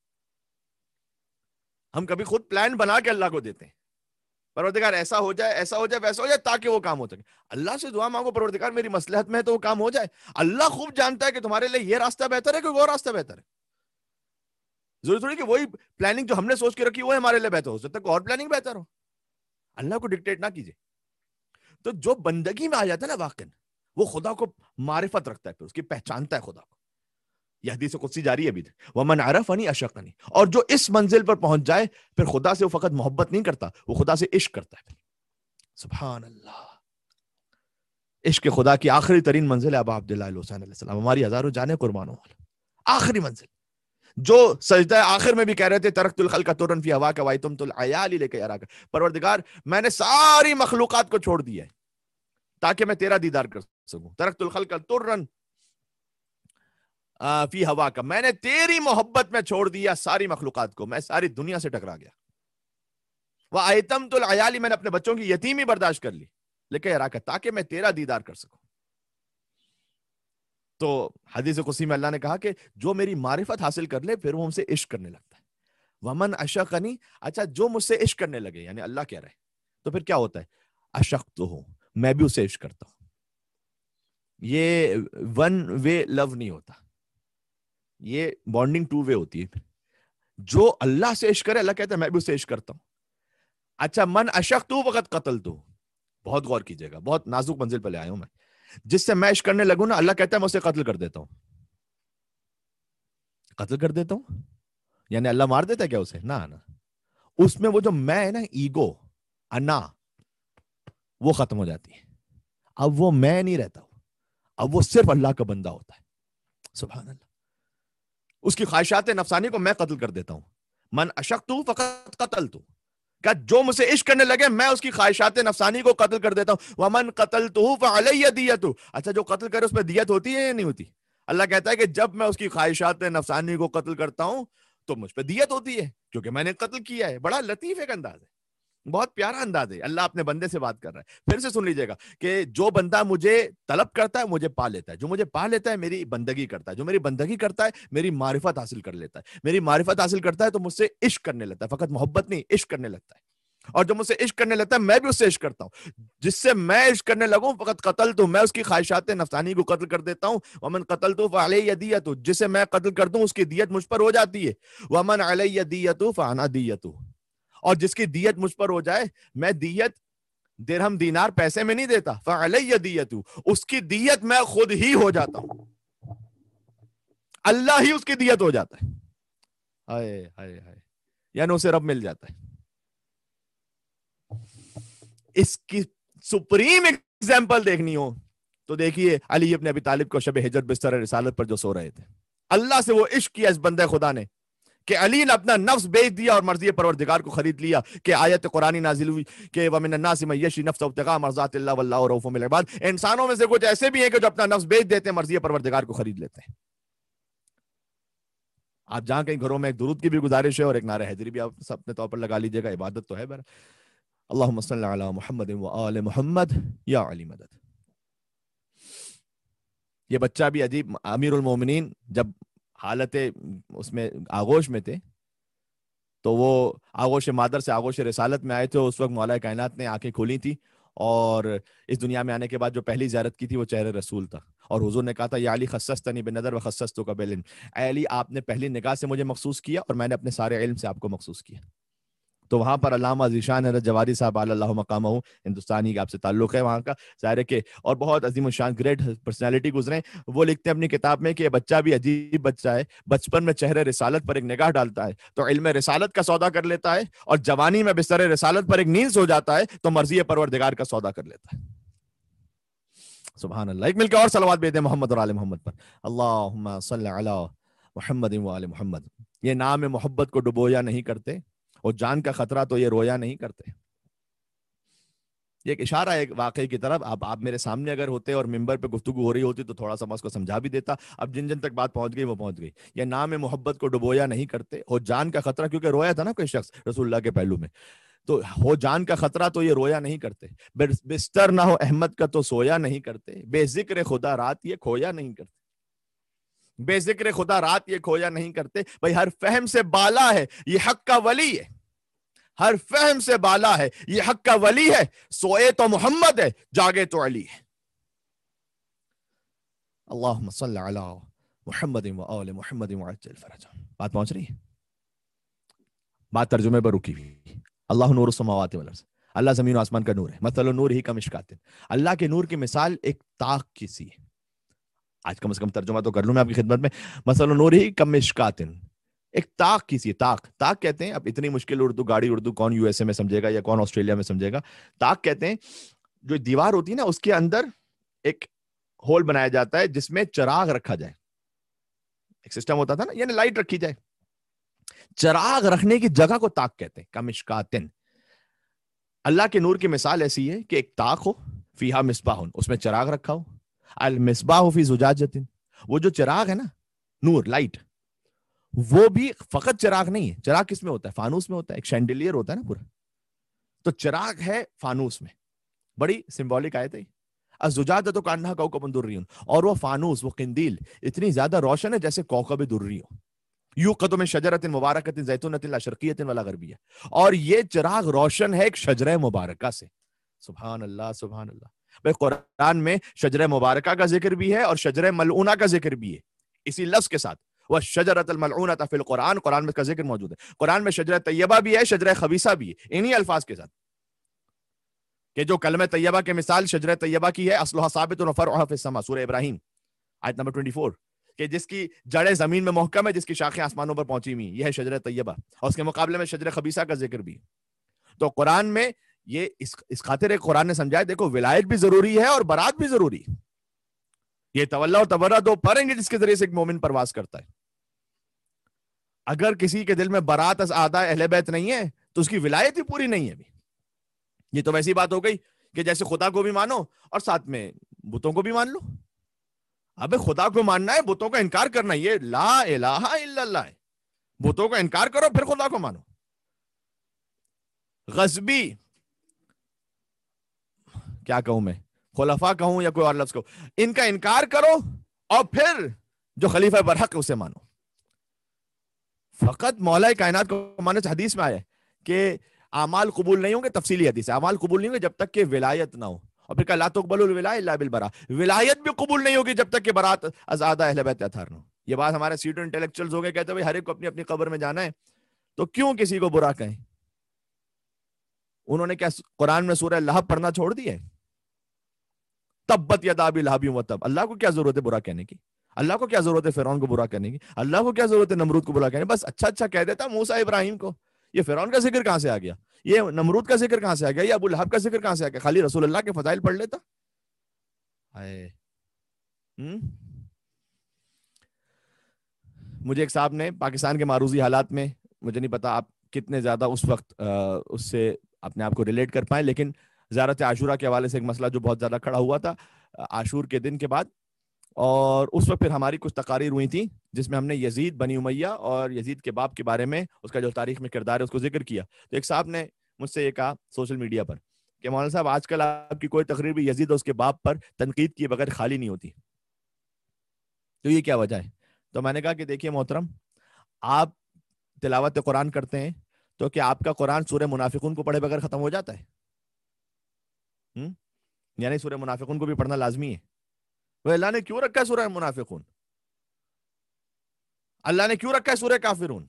ہم کبھی خود پلان بنا کے اللہ کو دیتے ہیں, پروردگار ایسا ہو جائے ایسا ہو جائے ویسا ہو جائے تاکہ وہ کام ہو سکے. اللہ سے دعا مانگو پروردگار میری مصلحت میں ہے تو وہ کام ہو جائے. اللہ خوب جانتا ہے کہ تمہارے لیے یہ راستہ بہتر ہے کہ وہ راستہ بہتر ہے. ضروری تھوڑی کہ وہی پلاننگ جو ہم نے سوچ کے رکھی وہ ہمارے لیے بہتر ہو سکتا ہے, کوئی اور پلاننگ بہتر ہو. اللہ کو ڈکٹیٹ نہ کیجیے. تو جو بندگی میں آ جاتا ہے نا واقعا, وہ خدا کو معرفت رکھتا ہے, پھر اس کی پہچانتا ہے خدا کو. یہ حدیث قدسی جاری ہے ابھی تک, وَمَنْ عَرَفَنِي أَشَقَنِي. اور جو اس منزل پر پہنچ جائے پھر خدا سے وہ فقط محبت نہیں کرتا, وہ خدا سے عشق کرتا ہے. سبحان اللہ, عشق خدا کی آخری ترین منزل ہے ابا عبداللہ الحسین علیہ السلام, ہماری ہزاروں جانیں قربان ہو. آخری منزل جو سجدہ آخر میں بھی کہہ رہے تھے, ترکت الخلق طرا فی ہواک وایتمت العیال الیک اراک. پروردگار میں نے ساری مخلوقات کو چھوڑ دیا ہے تاکہ میں تیرا دیدار کر سکوں. ترکت الخلق طرا فی ہواک, میں نے تیری محبت میں چھوڑ دیا ساری مخلوقات کو, میں ساری دنیا سے ٹکرا گیا. وایتمت العیال, میں نے اپنے بچوں کی یتیمی برداشت کر لی, لیکن اراک تاکہ میں تیرا دیدار کر سکوں. تو حدیث قدسی میں اللہ نے کہا کہ جو میری معرفت حاصل کر لے پھر وہ ہم سے عشق کرنے لگتا ہے. ومن اشقنی, اچھا جو مجھ سے عشق کرنے لگے, یعنی اللہ کہہ رہا ہے, تو پھر کیا ہوتا ہے؟ اشقتہ, میں بھی اسے عشق کرتا ہوں. یہ ون وے لو نہیں ہوتا, یہ بانڈنگ 2 وے ہوتی ہے. جو اللہ سے عشق کرے اللہ کہتا ہے میں بھی اسے عشق کرتا ہوں. اچھا من اشقتہ فقد قتلتہ, بہت غور کیجیے گا, بہت نازک منزل پہ لے آیا ہوں میں. جس سے میں عشق کرنے لگوں نا اللہ کہتا ہے میں اسے قتل کر دیتا ہوں. قتل کر دیتا ہوں یعنی اللہ مار دیتا ہے کیا اسے؟ نہ, اس میں وہ جو میں ہے نا, ایگو, انا, وہ ختم ہو جاتی ہے. اب وہ میں نہیں رہتا, اب وہ صرف اللہ کا بندہ ہوتا ہے. سبحان اللہ. اس کی خواہشات نفسانی کو میں قتل کر دیتا ہوں. من اشقتہ فقد قتلتہ, کہ جو مجھ سے عشق کرنے لگے میں اس کی خواہشات نفسانی کو قتل کر دیتا ہوں. ومن قتلتہ فعلی دیتہ, اچھا جو قتل کرے اس پہ دیت ہوتی ہے یا نہیں ہوتی؟ اللہ کہتا ہے کہ جب میں اس کی خواہشات نفسانی کو قتل کرتا ہوں تو مجھ پہ دیت ہوتی ہے کیونکہ میں نے قتل کیا ہے. بڑا لطیف ایک انداز ہے, بہت پیارا انداز ہے. اللہ اپنے بندے سے بات کر رہا ہے. پھر سے سن لیجئے گا کہ جو بندہ مجھے طلب کرتا ہے مجھے پا لیتا ہے, جو مجھے پا لیتا ہے میری بندگی کرتا ہے, جو میری بندگی کرتا ہے میری معرفت حاصل کر لیتا ہے, میری معرفت حاصل کرتا ہے تو مجھ سے عشق کرنے لگتا ہے. فقط محبت نہیں, عشق کرنے لگتا ہے. اور جو مجھ سے عشق کرنے لگتا ہے میں بھی اس سے عشق کرتا ہوں. جس سے میں عشق کرنے لگوں فقط قتل تو, میں اس کی خواہشات نفسانی کو قتل کر دیتا ہوں. ومن قتل تو فعلی دیت, جسے میں قتل کر دوں اس کی دیت مجھ پر ہو جاتی ہے. ومن علی دیت فانا دیت, اور جس کی دیت مجھ پر ہو جائے میں دیت درہم دینار پیسے میں نہیں دیتا. فعلی دیت, اس کی دیت میں خود ہی ہو جاتا ہوں, اللہ ہی اس کی دیت ہو جاتا ہے. ہائے ہائے ہائے, یعنی اسے رب مل جاتا ہے. اس کی سپریم ایگزامپل دیکھنی ہو تو دیکھیے علی ابن ابی طالب کو شب ہجرت بستر رسالت پر جو سو رہے تھے, اللہ سے وہ عشق کیا اس بندے خدا نے کہ علی نے اپنا نفس بیچ دیا اور مرضی پروردگار کو خرید لیا، کہ آیت قرآنی نازل ہوئی کہ وَمِنَ النَّاسِ مَن يَشْرِي نَفْسَهُ ابْتِغَاءَ مَرْضَاتِ اللَّهِ وَاللَّهُ رَءُوفٌ بِالْعِبَادِ. انسانوں میں سے کچھ ایسے بھی ہیں کہ جو اپنا نفس بیچ دیتے ہیں، مرضی پروردگار کو خرید لیتے ہیں. آپ جہاں کہیں گھروں میں ایک درود کی بھی گزارش ہے اور ایک نعرہ حیدری بھی آپ اپنے طور پر لگا لیجیے گا، عبادت تو ہے. اللہم صلی علی محمد و آل محمد یا علی مدد. یہ بچہ بھی عجیب، امیر المومنین جب حالت اس میں آغوش میں تھے تو وہ آغوش مادر سے آغوش رسالت میں آئے تھے. اس وقت مولا کائنات نے آنکھیں کھولی تھی اور اس دنیا میں آنے کے بعد جو پہلی زیارت کی تھی وہ چہرے رسول تھا، اور حضور نے کہا تھا یا علی خصصتنی بنظر و خصصتک بالعلم، اے علی آپ نے پہلی نگاہ سے مجھے مخصوص کیا اور میں نے اپنے سارے علم سے آپ کو مخصوص کیا. تو وہاں پر علامہ ذیشان حضرت جوادی صاحب علی اللہ مقامہ، ہندوستانی کا آپ سے تعلق ہے وہاں کا ظاہر ہے کہ، اور بہت عظیم الشان گریٹ پرسنالٹی گزرے. وہ لکھتے ہیں اپنی کتاب میں کہ یہ بچہ بھی عجیب بچہ ہے، بچپن میں چہرے رسالت پر ایک نگاہ ڈالتا ہے تو علم رسالت کا سودا کر لیتا ہے، اور جوانی میں بستر رسالت پر ایک نیند سو جاتا ہے تو مرضی پروردگار کا سودا کر لیتا ہے. سبحان اللہ. ایک مل کے اور صلوات بھیج دیں محمد اور آل محمد پر. اللہم صلی علی محمد و آل محمد. یہ نام محبت کو ڈبویا نہیں کرتے، اور جان کا خطرہ تو یہ رویا نہیں کرتے. یہ ایک اشارہ ہے ایک واقعے کی طرف. آپ میرے سامنے اگر ہوتے اور ممبر پہ گفتگو ہو رہی ہوتی تو تھوڑا سا میں اس کو سمجھا بھی دیتا. اب جن جن تک بات پہنچ گئی وہ پہنچ گئی. یہ نام محبت کو ڈبویا نہیں کرتے، ہو جان کا خطرہ، کیونکہ رویا تھا نا کوئی شخص رسول اللہ کے پہلو میں، تو ہو جان کا خطرہ تو یہ رویا نہیں کرتے. بستر نہ ہو احمد کا تو سویا نہیں کرتے. بے ذکر خدا رات یہ کھویا نہیں کرتے. بے ذکر خدا رات یہ کھویا نہیں کرتے. بھائی ہر فہم سے بالا ہے یہ حق کا ولی ہے، ہر فہم سے بالا ہے یہ حق کا ولی ہے. سوئے تو محمد ہے، جاگے تو علی ہے. اللہم صلی علی محمد و آل محمد وعجل فرجہم. بات پہنچ رہی ہے؟ بات ترجمے پر رکی ہوئی. اللہ نور السماوات والارض، اللہ زمین و آسمان کا نور ہے. مثل نور ہی کمشکات، اللہ کے نور کی مثال ایک طاق کی سی ہے. آج کم از کم ترجمہ تو کر لوں میں آپ کی خدمت میں. مثل نور ہی کمشکات، ایک طاق کی سی. طاق کہتے ہیں، اب اتنی مشکل اردو گاڑی اردو کون یو ایس اے میں سمجھے گا یا کون آسٹریلیا میں سمجھے گا. طاق کہتے ہیں جو دیوار ہوتی ہے نا، اس کے اندر ایک ہول بنایا جاتا ہے جس میں چراغ رکھا جائے. ایک سسٹم ہوتا تھا نا، یعنی لائٹ رکھی جائے. چراغ رکھنے کی جگہ کو طاق کہتے ہیں، کمشکاتن. اللہ کے نور کی مثال ایسی ہے کہ ایک طاق ہو، فیہا مصباح، اس میں چراغ رکھا ہو. المصباح فی زجاجۃ، وہ جو چراغ ہے نا، نور لائٹ، وہ بھی فقط چراغ نہیں ہے. چراغ کس میں ہوتا ہے؟ فانوس میں ہوتا ہے. ایک شینڈیلیئر ہوتا ہے نا پورا، تو چراغ ہے فانوس میں. بڑی سمبولک آیت ہے. الزجاجۃ کانہا کوکب دری، اور وہ فانوس، وہ قندیل اتنی زیادہ روشن ہے جیسے کوکب دری ہو. یوقد من شجرۃ مبارکۃ زیتونۃ لا شرقیۃ ولا غربیہ، اور یہ چراغ روشن ہے ایک شجرہ مبارکہ سے. سبحان اللہ سبحان اللہ. بھائی قرآن میں شجرہ مبارکہ کا ذکر بھی ہے اور شجرہ ملعونہ کا ذکر بھی ہے اسی لفظ کے ساتھ. وَالشَّجَرَةَ الْمَلْعُونَةَ فِي الْقُرْآنِ، قرآن میں اس کا ذکر موجود ہے. قرآن میں شجرہ طیبہ بھی ہے، شجرہ خبیثہ بھی ہے، انہی الفاظ کے ساتھ. کہ جو کلمہ طیبہ کے مثال شجرہ طیبہ کی ہے، اصلها ثابت وفرعها في السماء، سورہ ابراہیم آیت نمبر 24، کہ جس کی جڑیں زمین میں محکم ہے، جس کی شاخیں آسمانوں پر پہنچی ہوئی، یہ ہے شجرہ طیبہ. اور اس کے مقابلے میں شجرہ خبیثہ کا ذکر بھی. تو قرآن میں یہ اس خاطر قرآن نے سمجھایا، دیکھو ولایت بھی ضروری ہے اور برات بھی ضروری ہے. یہ تولا اور تبرہ دو پر ہیں جس کے ذریعے سے ایک مومن پرواز کرتا ہے. اگر کسی کے دل میں برات از اعداء اہل بیت نہیں ہے تو اس کی ولایت ہی پوری نہیں ہے. بھی یہ تو ویسی بات ہو گئی کہ جیسے خدا کو بھی مانو اور ساتھ میں بتوں کو بھی مان لو. ابے خدا کو ماننا ہے، بتوں کا انکار کرنا ہے، یہ لا الہ الا اللہ ہے. بتوں کا انکار کرو پھر خدا کو مانو. غصبی کیا کہوں میں، خلفاء کہوں یا کوئی اور لفظ کہوں، ان کا انکار کرو اور پھر جو خلیفہ برحق ہے اسے مانو. فقط مولا کائنات کو ماننے سے حدیث میں آیا ہے کہ اعمال قبول نہیں ہوں گے. تفصیلی حدیث ہے، اعمال قبول نہیں ہوں گے جب تک کہ ولایت نہ ہو. اور پھر کہ لا تقبل الولایۃ الا بالبراء، ولایت بھی قبول نہیں ہوگی جب تک کہ برات از اعداء اہل بیت اطہار نہ ہو. یہ بات ہمارے سیٹو انٹیلیکچوئلز ہو گئے، کہتے ہیں بھائی ہر ایک کو اپنی اپنی قبر میں جانا ہے تو کیوں کسی کو برا کہیں. انہوں نے کیا قرآن میں سورہ لہب پڑھنا چھوڑ دیا ہے؟ تبت یدا ابی لہب وتب. اللہ کو کیا ضرورت ہے برا کہنے کی؟ اللہ کو کیا ضرورت ہے فرعون کو برا کہنے کی؟ اللہ کو کیا ضرورت ہے نمرود کو برا کہنے کی؟ بس اچھا اچھا کہہ دیتا موسیٰ ابراہیم کو. یہ فرعون کا ذکر کہاں سے آ گیا؟ یہ نمرود کا ذکر کہاں سے آ گیا؟ یہ ابو لہب کا ذکر کہاں سے آ گیا؟ خالی رسول اللہ کے فضائل پڑھ لیتا. مجھے ایک صاحب نے پاکستان کے معروضی حالات میں، مجھے نہیں پتا آپ کتنے زیادہ اس وقت اس سے اپنے آپ کو ریلیٹ کر پائیں، لیکن زیارت عاشورہ کے حوالے سے ایک مسئلہ جو بہت زیادہ کھڑا ہوا تھا عاشور کے دن کے بعد، اور اس وقت پھر ہماری کچھ تقاریر ہوئی تھیں جس میں ہم نے یزید بنی امیہ اور یزید کے باپ کے بارے میں اس کا جو تاریخ میں کردار ہے اس کو ذکر کیا. تو ایک صاحب نے مجھ سے یہ کہا سوشل میڈیا پر کہ مولانا صاحب آج کل آپ کی کوئی تقریر بھی یزید اور اس کے باپ پر تنقید کیے بغیر خالی نہیں ہوتی، تو یہ کیا وجہ ہے؟ تو میں نے کہا کہ دیکھیے محترم، آپ تلاوت قرآن کرتے ہیں تو کیا آپ کا قرآن سورہ منافقون کو پڑھے بغیر ختم ہو جاتا ہے؟ یعنی سورہ منافقون کو بھی پڑھنا لازمی ہے. وہ اللہ نے کیوں رکھا ہے سورہ منافقون؟ اللہ نے کیوں رکھا ہے سورہ کافرون؟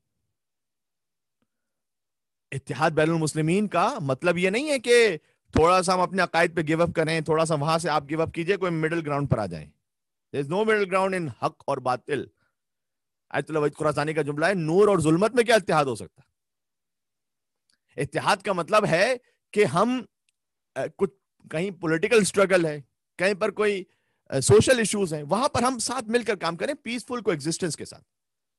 اتحاد بین المسلمین کا مطلب یہ نہیں ہے کہ تھوڑا سا ہم اپنے عقائد پہ گیو اپ کریں، تھوڑا سا وہاں سے آپ گیو اپ کیجئے، کوئی مڈل گراؤنڈ پر آ جائیں. There is no middle ground in حق اور باطل. آیت اللہ خراسانی کا جملہ ہے نور اور ظلمت میں کیا اتحاد ہو سکتا؟ اتحاد کا مطلب ہے کہ ہم کچھ کہیں پولیٹیکل سٹرگل ہے، کہیں پر کوئی سوشل ایشوز ہیں، وہاں پر ہم ساتھ مل کر کام کریں پیسفل کو ایگزسٹنس کے ساتھ،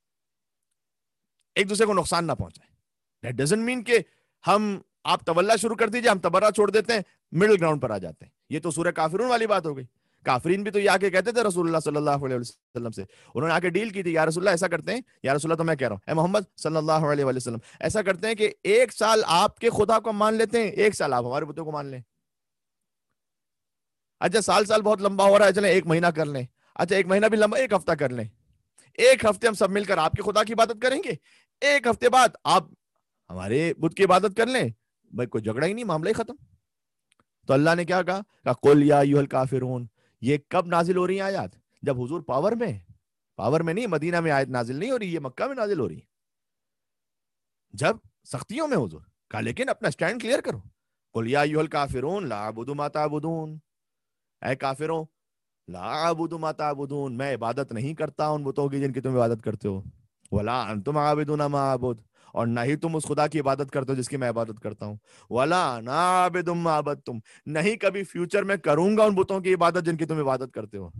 ایک دوسرے کو نقصان نہ پہنچائیں. That doesn't mean کہ ہم آپ تولا شروع کر دیجئے، ہم تبرہ چھوڑ دیتے ہیں، مڈل گراؤنڈ پر آ جاتے ہیں. یہ تو سورہ کافرون والی بات ہو گئی. کافرین بھی تو یہ آ کے کہتے تھے رسول اللہ صلی اللہ علیہ وسلم سے، انہوں نے آ کے ڈیل کی تھی، یا رسول اللہ ایسا کرتے ہیں، یا رسول اللہ تو میں کہہ رہا ہوں اے محمد صلی اللہ علیہ وسلم، ایسا کرتے ہیں کہ 1 سال آپ کے خدا کو مان لیتے ہیں، 1 سال آپ ہمارے بتوں کو مان لیں. اچھا سال بہت لمبا ہو رہا ہے، چلیں 1 مہینہ کر لیں. اچھا 1 مہینہ بھی لمبا، 1 ہفتہ کر لیں. 1 ہفتے ہم سب مل کر آپ کے خدا کی عبادت کریں گے، 1 ہفتے بعد آپ ہمارے بت کی عبادت کر لیں، بھائی کوئی جھگڑا ہی نہیں، معاملہ ہی ختم. تو اللہ نے کیا کہا قل یا ایھا الکافرون. یہ کب نازل ہو رہی ہیں آیات؟ جب حضور پاور میں نہیں، مدینہ میں آیت نازل نہیں ہو رہی، یہ مکہ میں نازل ہو رہی ہے. جب سختیوں میں حضور کہا لیکن اپنا سٹینڈ کلیئر کرو. قل یا ایھا الکافرون لا اعبد ما تعبدون، اے کافروں لا اعبد ما تعبدون، میں عبادت نہیں کرتا ان بتوں کی جن کی تم عبادت کرتے ہو، ولا انتم عابدون ما اعبد، اور نہ ہی تم اس خدا کی عبادت کرتے ہو جس کی میں عبادت کرتا ہوں، ولا انا عابد ما عبدتم، نہیں کبھی فیوچر میں کروں گا ان بتوں کی عبادت جن کی تم عبادت کرتے ہو.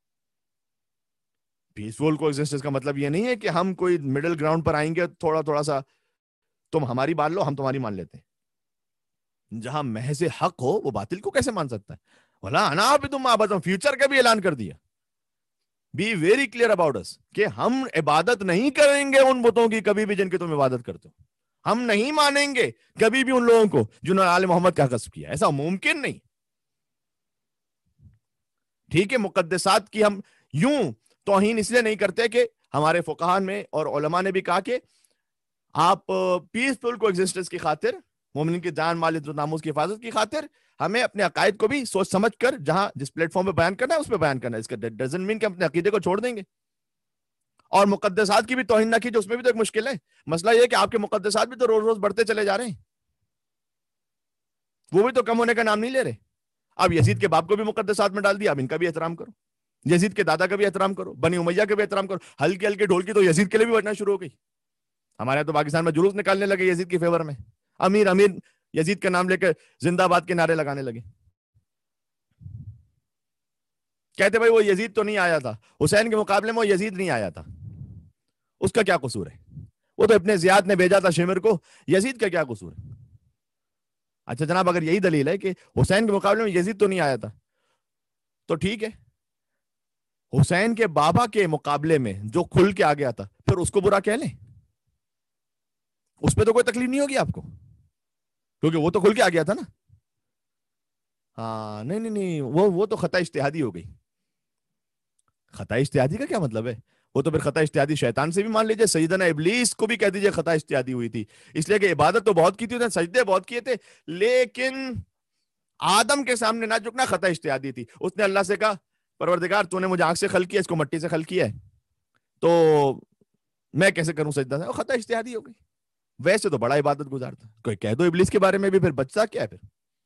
پیسفل کو ایگزسٹنس کا مطلب یہ نہیں ہے کہ ہم کوئی مڈل گراؤنڈ پر آئیں گے، تھوڑا سا تم ہماری مان لو ہم تمہاری مان لیتے ہیں. جہاں محض حق ہو وہ باطل کو کیسے مان سکتا ہے؟ ولا انا عابد ما عبدتم، فیوچر کا بھی اعلان کر دیا. بی ویری کلیئر اباؤٹ اس کہ ہم عبادت نہیں کریں گے ان بتوں کی کبھی بھی جن کی تم عبادت کرتے ہو. ہم نہیں مانیں گے کبھی بھی ان لوگوں کو جنہوں نے آل محمد کا غصب کیا، ایسا ممکن نہیں. ٹھیک ہے مقدسات کی ہم یوں توہین اس لیے نہیں کرتے کہ ہمارے فقہاء میں اور علماء نے بھی کہا کہ آپ پیسفل کو ایگزسٹنس کی خاطر، مومنین کی جان مال عزت و ناموس کی حفاظت کی خاطر ہمیں اپنے عقائد کو بھی سوچ سمجھ کر جہاں جس پلیٹ فارم پہ بیان کرنا ہے اس پہ بیان کرنا ہے. اس کا ڈزنٹ مین کہ ہم اپنے عقیدے کو چھوڑ دیں گے. اور مقدسات کی بھی توہین نہ کی، جو اس میں بھی تو ایک مشکل ہے. مسئلہ یہ ہے کہ آپ کے مقدسات بھی تو روز روز بڑھتے چلے جا رہے ہیں، وہ بھی تو کم ہونے کا نام نہیں لے رہے. اب یزید کے باپ کو بھی مقدسات میں ڈال دیا، اب ان کا بھی احترام کرو. یزید کے دادا کا بھی احترام کرو، بنی امیہ کا بھی احترام کرو. ہلکی ہلکی ڈھول کی تو یزید کے لیے بھی بجنا شروع ہو گئی. ہمارے تو پاکستان میں جلوس نکالنے لگے یزید کی فیور میں، امیر یزید کا نام لے کر زندہ باد کے نعرے لگانے لگے. کہتے بھائی وہ یزید تو نہیں آیا تھا، حسین کے مقابلے میں وہ یزید نہیں آیا تھا، اس کا کیا قصور ہے؟ وہ تو ابن زیاد نے بھیجا تھا شمر کو، یزید کا کیا قصور ہے؟ اچھا جناب اگر یہی دلیل ہے کہ حسین کے مقابلے میں یزید تو نہیں آیا تھا تو ٹھیک ہے، حسین کے بابا کے مقابلے میں جو کھل کے آ گیا تھا پھر اس کو برا کہہ لیں، اس پہ تو کوئی تکلیف نہیں ہوگی آپ کو کیونکہ وہ تو کھل کے آ گیا تھا نا. ہاں نہیں وہ تو خطا اجتہادی ہو گئی. خطا اجتہادی کا کیا مطلب ہے؟ وہ تو پھر خطا اجتہادی شیطان سے بھی مان لیجئے، سیدنا ابلیس کو بھی کہہ دیجئے خطا اجتہادی ہوئی تھی، اس لیے کہ عبادت تو بہت کی تھی، سجدے بہت کیے تھے، لیکن آدم کے سامنے نہ جھکنا خطا اجتہادی تھی. اس نے اللہ سے کہا پروردگار تو نے مجھے آنکھ سے خلق کیا، اس کو مٹی سے خلق کیا ہے، تو میں کیسے کروں سجدہ؟ وہ خطا اجتہادی ہو گئی. ویسے تو بڑا عبادت گزار تھا، کوئی کہہ دو ابلیس کے بارے میں بھی، پھر بچتا کیا ہے؟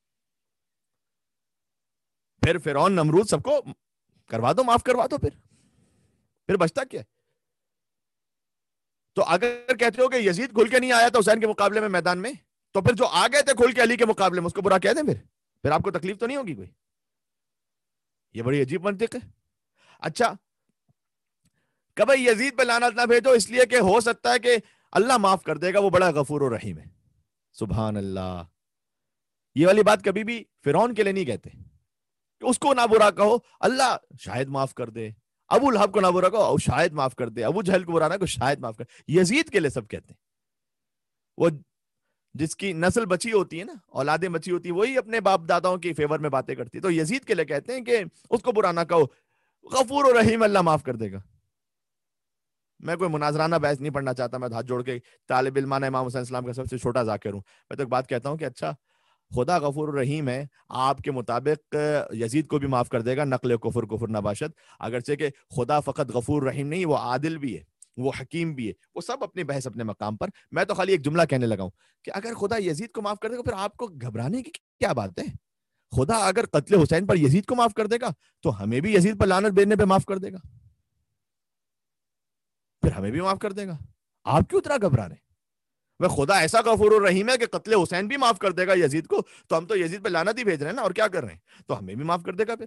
پھر فرعون نمرود سب کو کروا دو، معاف کروا دو، پھر بچتا کیا ہے؟ تو اگر کہتے ہو کہ یزید کھل کے نہیں آیا تھا حسین کے مقابلے میں میدان میں، تو پھر جو آ گئے تھے کھل کے علی کے مقابلے میں اس کو برا کہہ دیں، پھر آپ کو تکلیف تو نہیں ہوگی کوئی؟ یہ بڑی عجیب منطق ہے. اچھا کہ بھائی یزید پہ لعنت نہ بھیجو اس لیے کہ ہو سکتا ہے کہ اللہ معاف کر دے گا، وہ بڑا غفور و رحیم ہے. سبحان اللہ. یہ والی بات کبھی بھی فرعون کے لیے نہیں کہتے کہ اس کو نہ برا کہو، اللہ شاید معاف کر دے. ابو لہب کو نہ برا کہو، شاید معاف کر دے. ابو جہل کو برا نہ کہو، شاید معاف کر. یزید کے لیے سب کہتے ہیں. وہ جس کی نسل بچی ہوتی ہے نا، اولادیں بچی ہوتی ہیں، وہی اپنے باپ داداؤں کی فیور میں باتیں کرتی ہے. تو یزید کے لیے کہتے ہیں کہ اس کو برا نہ کہو، غفور و رحیم، اللہ معاف کر دے گا. میں کوئی مناظرانہ بحث نہیں پڑھنا چاہتا، میں ہاتھ جوڑ کے طالب علمانہ امام حسین السلام کا سب سے چھوٹا ذاکر ہوں. میں تو ایک بات کہتا ہوں کہ اچھا خدا غفور الرحیم ہے، آپ کے مطابق یزید کو بھی معاف کر دے گا، نقل کفر کفر نباشد. اگرچہ کہ خدا فقط غفور رحیم نہیں، وہ عادل بھی ہے، وہ حکیم بھی ہے، وہ سب اپنی بحث اپنے مقام پر. میں تو خالی ایک جملہ کہنے لگا ہوں کہ اگر خدا یزید کو معاف کر دے گا، پھر آپ کو گھبرانے کی کیا بات ہے؟ خدا اگر قتل حسین پر یزید کو معاف کر دے گا تو ہمیں بھی یزید پر لعنت بھیجنے پہ معاف کر دے گا، پھر ہمیں بھی معاف کر دے گا. آپ کیوں اتنا گھبرا رہے ہیں؟ وہ خدا ایسا غفور الرحیم ہے کہ قتل حسین بھی معاف کر دے گا یزید کو، تو ہم تو یزید پہ لعنت ہی بھیج رہے ہیں نا، اور کیا کر رہے ہیں؟ تو ہمیں بھی معاف کر دے گا پھر.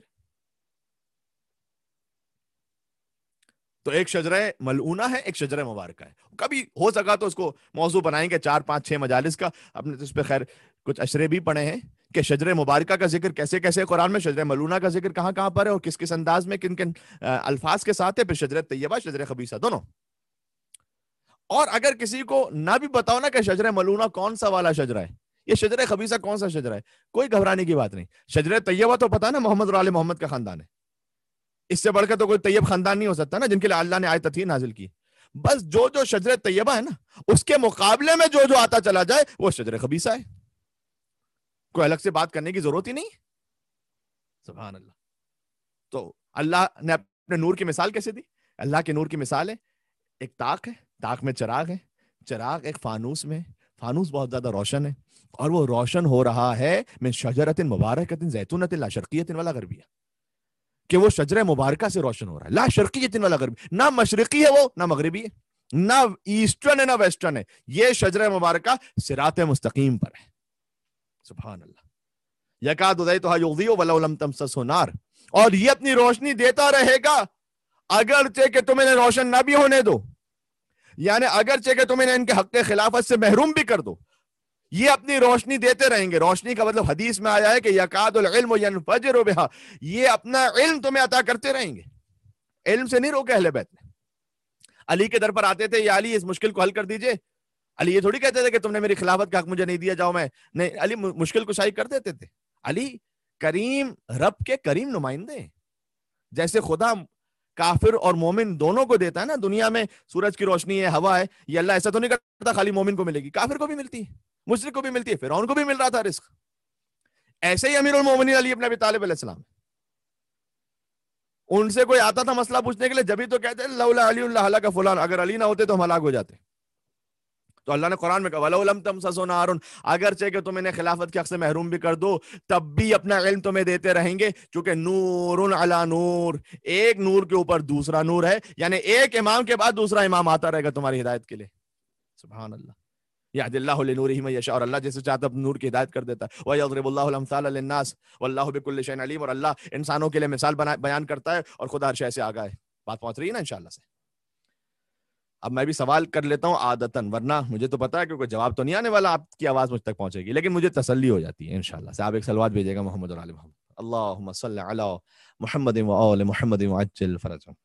تو ایک شجرہ ملعونہ ہے، ایک شجرہ مبارکہ ہے. کبھی ہو سکا تو اس کو موضوع بنائیں گے 4 5 6 مجالس کا. اپنے اس پہ خیر کچھ اشرے بھی پڑھے ہیں کہ شجرہ مبارکہ کا ذکر کیسے کیسے قرآن میں، شجرہ ملعونہ کا ذکر کہاں کہاں پر ہے اور کس کس انداز میں، کن کن الفاظ کے ساتھ ہے. پھر شجرہ طیبہ، شجرہ خبیثہ، دونوں. اور اگر کسی کو نہ بھی بتاؤ نا کہ شجرہ ملعونہ کون سا والا شجرہ ہے، یہ شجرہ خبیثہ کون سا شجرہ ہے، کوئی گھبرانے کی بات نہیں. شجرہ طیبہ تو پتا نا محمد اور آل محمد کا خاندان ہے، اس سے بڑھ کر تو کوئی طیب خاندان نہیں ہو سکتا نا، جن کے لیے اللہ نے آیت تطہیر نازل کی. بس جو شجرہ طیبہ ہے نا، اس کے مقابلے میں جو آتا چلا جائے وہ شجرہ خبیثہ ہے. کوئی الگ سے بات کرنے کی ضرورت ہی نہیں. سبحان اللہ. تو اللہ نے اپنے نور کی مثال کیسے دی؟ اللہ کے نور کی مثال ہے، ایک طاق ہے، طاق میں چراغ ہے، چراغ ایک فانوس میں، فانوس بہت زیادہ روشن ہے، اور وہ روشن ہو رہا ہے من شجرۃ مبارکۃ زیتونۃ لا شرقیۃ ولا غربیہ، کہ وہ شجرہ مبارکہ سے روشن ہو رہا ہے. لا شرقیۃ ولا غربیہ، نہ مشرقی ہے وہ، نہ مغربی ہے، نہ ایسٹرن ہے، نہ ویسٹرن ہے. یہ شجرہ مبارکہ صراط مستقیم پر ہے. سبحان اللہ. یکاد زیتها یضیء ولو لم تمسسه نار، اور یہ اپنی روشنی دیتا رہے گا اگرچہ کہ تم انہیں روشن نہ بھی ہونے دو، یعنی اگرچہ کہ تم انہیں ان کے حق خلافت سے محروم بھی کر دو، یہ اپنی روشنی دیتے رہیں گے. روشنی کا مطلب حدیث میں آیا ہے کہ یکاد العلم ینفجر بہا، یہ اپنا علم تمہیں عطا کرتے رہیں گے. علم سے نہیں روکے اہل بیت نے. علی کے در پر آتے تھے، یا علی اس مشکل کو حل کر دیجئے. علی یہ تھوڑی کہتے تھے کہ تم نے میری خلافت کا حق مجھے نہیں دیا، جاؤ میں نہیں. علی مشکل کشائی کر دیتے تھے. علی کریم، رب کے کریم نمائندے ہیں. جیسے خدا کافر اور مومن دونوں کو دیتا ہے نا، دنیا میں سورج کی روشنی ہے، ہوا ہے، یہ اللہ ایسا تو نہیں کرتا خالی مومن کو ملے گی، کافر کو بھی ملتی ہے، مشرک کو بھی ملتی ہے، فرعون کو بھی مل رہا تھا رزق. ایسے ہی امیر المومنین علی بن ابی طالب علیہ السلام، ان سے کوئی آتا تھا مسئلہ پوچھنے کے لیے، جبھی تو کہتے ہیں لولا علی لہلک فلان، اگر علی نہ ہوتے تو ہم ہلاک ہو جاتے. تو اللہ نے قرآن میں کہا وَلَوْ لَمْ تَمْسَسْهُ نَارٌ، اگرچہ کہ تم انہیں خلافت کے حق سے محروم بھی کر دو، تب بھی اپنا علم تمہیں دیتے رہیں گے، چونکہ نور علی نور، ایک نور کے اوپر دوسرا نور ہے، یعنی ایک امام کے بعد دوسرا امام آتا رہے گا تمہاری ہدایت کے لیے. سبحان اللہ. یہد اللہ لنورہ من یشاء، اور اللہ جیسے چاہتا اپنے نور کی ہدایت کر دیتا ہے. وَيَضْرِبُ اللَّهُ الْأَمْثَالَ لِلنَّاسِ وَاللَّهُ بِكُلِّ شَيْءٍ عَلِيمٌ، اور اللہ انسانوں کے لیے مثال بیان کرتا ہے اور خدا ہر شے سے آگاہ ہے. بات پہنچ رہی ہے نا انشاءاللہ سے؟ اب میں بھی سوال کر لیتا ہوں عادتاً، ورنہ مجھے تو پتا ہے کہ کوئی جواب تو نہیں آنے والا، آپ کی آواز مجھ تک پہنچے گی، لیکن مجھے تسلی ہو جاتی ہے انشاءاللہ سے. آپ ایک صلوات بھیجے گا محمد اور آل محمد. اللہم صلی علی محمد و آل محمد وعجل فرجهم.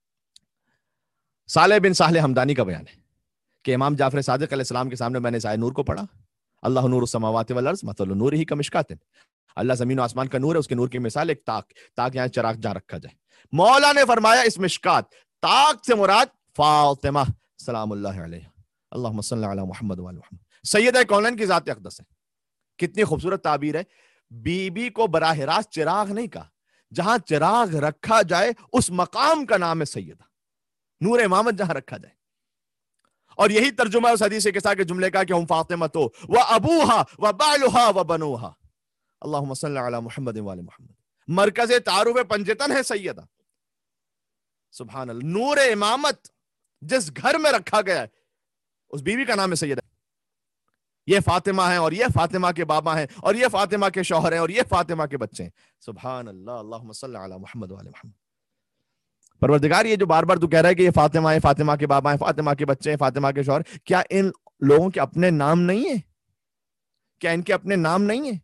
صالح بن صالح حمدانی کا بیان ہے کہ امام جعفر صادق علیہ السلام کے سامنے میں نے سایہ نور کو پڑھا. اللہ نور السماوات والارض مثل نورہ کمشکات، اللہ زمین و آسمان کا نور ہے، اس کے نور کی مثال ایک طاق یہاں چراغ جہاں رکھا جائے. مولا نے فرمایا اس مشکات طاق سے مراد فاطمہ سلام اللہ علیہ، اللہم صلی علی محمد و آل محمد، سیدہ کونین کی ذات اقدس ہے. کتنی خوبصورت تعبیر ہے. بی بی کو براہ راست چراغ نہیں کہا، جہاں چراغ رکھا جائے اس مقام کا نام ہے سیدہ، نور امامت جہاں رکھا جائے. اور یہی ترجمہ اس حدیث کے ساتھ جملے کا کہ ہم فاطمہ تو و ابوہا و بالہا و بنوہا، اللہم صلی علی محمد و آل محمد. مرکز تعارف پنجتن ہے سیدہ. سبحان اللہ. نور امامت جس گھر میں رکھا گیا ہے اس بیوی کا نام ہے سیدہ. یہ فاطمہ ہیں اور یہ فاطمہ کے بابا ہیں اور یہ فاطمہ کے شوہر ہیں اور یہ فاطمہ کے بچے ہیں. سبحان اللہ. اللہم صلی علی محمد و آل محمد. پروردگار یہ جو بار بار تو کہہ رہا ہے کہ یہ فاطمہ ہے، فاطمہ کے بابا ہیں، فاطمہ کے بچے ہیں، فاطمہ کے شوہر، کیا ان لوگوں کے اپنے نام نہیں ہیں؟ کیا ان کے اپنے نام نہیں ہیں؟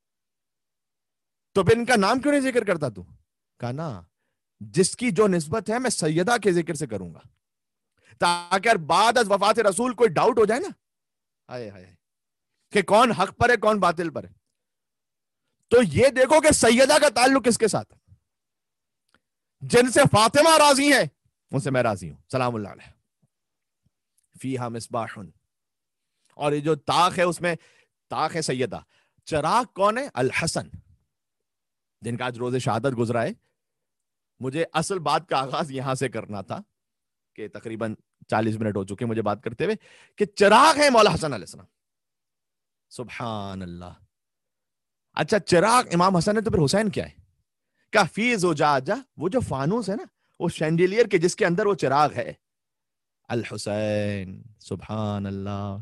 تو پھر ان کا نام کیوں نہیں ذکر کرتا تو؟ کہا نا جس کی جو نسبت ہے میں سیدہ کے ذکر سے کروں گا، تاکہ بعد از وفات رسول کوئی ڈاؤٹ ہو جائے نا ہائے ہائے کہ کون حق پر ہے کون باطل پر ہے، تو یہ دیکھو کہ سیدہ کا تعلق کس کے ساتھ ہے؟ جن سے فاطمہ راضی ہے ان سے میں راضی ہوں، سلام اللہ علیہ، فیہا مصباح، اور یہ جو طاق ہے اس میں طاق ہے سیدہ، چراغ کون ہے؟ الحسن، جن کا آج روز شہادت گزرا ہے۔ مجھے اصل بات کا آغاز یہاں سے کرنا تھا کہ تقریباً 40 منٹ ہو چکے مجھے بات کرتے ہوئے، کہ چراغ ہے مولا حسن علیہ السلام، سبحان اللہ۔ اچھا چراغ امام حسن ہے تو پھر حسین کیا ہے؟ کا فی زجاجہ، وہ جو فانوس ہے نا، وہ شینڈیلیئر کے جس کے اندر وہ چراغ ہے، الحسین، سبحان اللہ۔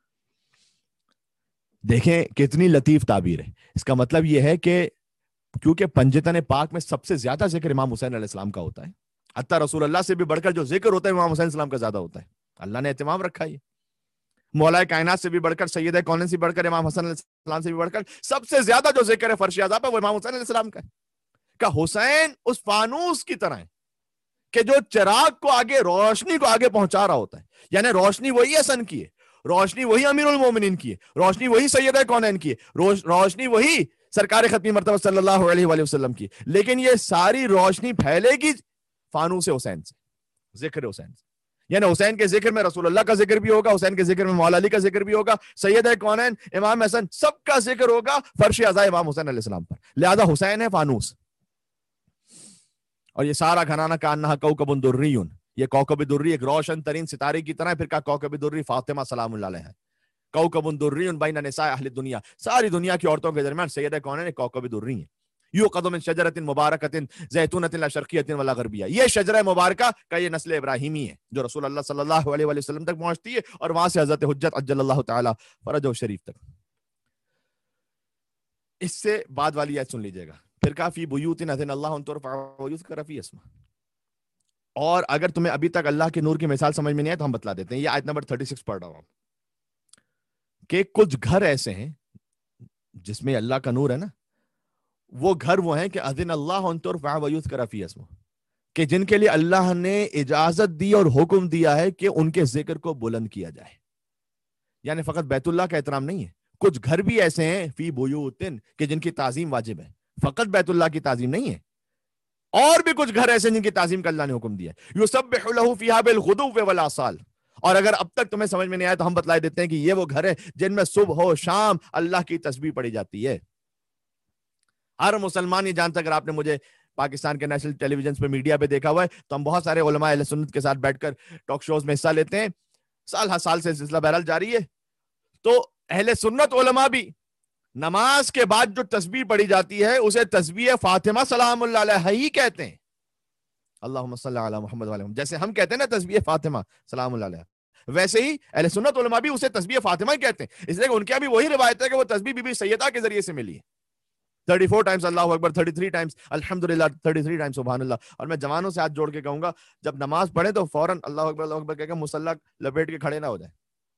دیکھیں کتنی لطیف تعبیر ہے۔ اس کا مطلب یہ ہے کہ کیونکہ پنجتن پاک میں سب سے زیادہ ذکر امام حسین علیہ السلام کا ہوتا ہے، حتیٰ رسول اللہ سے بھی بڑھ کر جو ذکر ہوتا ہے امام حسین السلام کا زیادہ ہوتا ہے، اللہ نے اہتمام رکھا ہے۔ مولا کائنات سے بھی بڑھ کر، سید کونین سے بڑھ کر، امام حسن علیہ السلام سے بھی بڑھ کر سب سے زیادہ جو ذکر ہے فرش عذاب ہے وہ امام حسین علیہ السلام کا ہے۔ کہ حسین اس فانوس کی طرح ہے کہ جو چراغ کو آگے، روشنی کو آگے پہنچا رہا ہوتا ہے، یعنی روشنی وہی حسن کی ہے، روشنی وہی امیر المومنین کی ہے، روشنی وہی سید کونین کی ہے، روشنی وہی سرکار ختمی مرتبہ صلی اللہ علیہ وآلہ وسلم کی، لیکن یہ ساری روشنی پھیلے گی فانوس حسین سے، ذکر حسین سے، یعنی حسین کے ذکر میں رسول اللہ کا ذکر بھی ہوگا، حسین کے ذکر میں مولا علی کا ذکر بھی ہوگا، سید کونین امام حسن سب کا ذکر ہوگا فرش عزا امام حسین علیہ السلام پر، لہذا حسین ہے فانوس۔ اور یہ سارا گھرانہ کانہا کوکب دری، یہ کوکب دری ایک روشن ترین ستارے کی طرح، پھر کا کوکب دری فاطمہ سلام اللہ علیہ ہے، کوکب دری بین نساء اہل دنیا، ساری دنیا کی عورتوں کے درمیان سید کونین کوکب دری ہیں۔ یوقد من شجرۃ مبارکۃ زیتونۃ لا شرقیۃ ولا غربیہ، یہ شجرہ مبارکہ کا یہ نسل ابراہیمی ہے جو رسول اللہ صلی اللہ علیہ وآلہ وسلم تک پہنچتی ہے، اور وہاں سے حضرت حجت عجل اللہ تعالی فرجہ شریف تک۔ اس سے بعد والی آیت سن لیجئے گا، پھر کہا فی بیوت اذن اللہ ان ترفع ویذکر فیہا اسمہ۔ اور اگر تمہیں ابھی تک اللہ کے نور کی مثال سمجھ میں نہیں آئے تو ہم بتلا دیتے ہیں، یہ آیت نمبر 36 پڑھ رہا ہوں کہ کچھ گھر ایسے ہیں جس میں اللہ کا نور ہے نا، وہ گھر وہ ہیں کہ اذن اللہ ان ترفع ویذکر فیہا اسمہ، کہ جن کے لیے اللہ نے اجازت دی اور حکم دیا ہے کہ ان کے ذکر کو بلند کیا جائے، یعنی فقط بیت اللہ کا احترام نہیں ہے، کچھ گھر بھی ایسے ہیں فی بیوتن کہ جن کی تعظیم واجب ہے، فقط بیت اللہ کی تعظیم نہیں ہے، اور بھی کچھ گھر ایسے جن کی تعظیم کا اللہ نے حکم دیا ہے، یسبح لہ فیہا بالغدو والآصال۔ اور اگر اب تک تمہیں سمجھ میں نہیں آیا تو ہم بتلا دیتے ہیں کہ یہ وہ گھر ہے جن میں صبح و شام اللہ کی تسبیح پڑھی جاتی ہے۔ ہر مسلمان یہ جانتا، اگر آپ نے مجھے پاکستان کے نیشنل ٹیلی ویژن پہ، میڈیا پہ دیکھا ہوا ہے، تو ہم بہت سارے علماء اہل سنت کے ساتھ بیٹھ کر ٹاک شوز میں حصہ لیتے ہیں، سال ہر سال سے سلسلہ بہرحال جاری ہے۔ تو اہل سنت علماء بھی نماز کے بعد جو تسبیح پڑھی جاتی ہے اسے تسبیح فاطمہ سلام اللہ علیہ ہی کہتے ہیں، اللہم صلی علی محمد وعلی محمد، جیسے ہم کہتے ہیں نا تسبیح فاطمہ سلام اللہ علیہ، ویسے ہی اہل سنت علماء بھی اسے تسبیح فاطمہ ہی کہتے ہیں، اس لیے کہ ان کے یہاں بھی وہی روایت ہے کہ وہ تسبیح بی بی سیدہ کے ذریعے سے ملی ہے۔ 34 ٹائمز اللہ اکبر، 33 ٹائمز الحمدللہ، 33 ٹائمز سبحان اللہ۔ اور میں جوانوں سے ہاتھ جوڑ کے کہوں گا جب نماز پڑھیں تو فوراً اللہ اکبر کہہ کے مصلی لپیٹ کے کھڑے نہ ہو جائیں،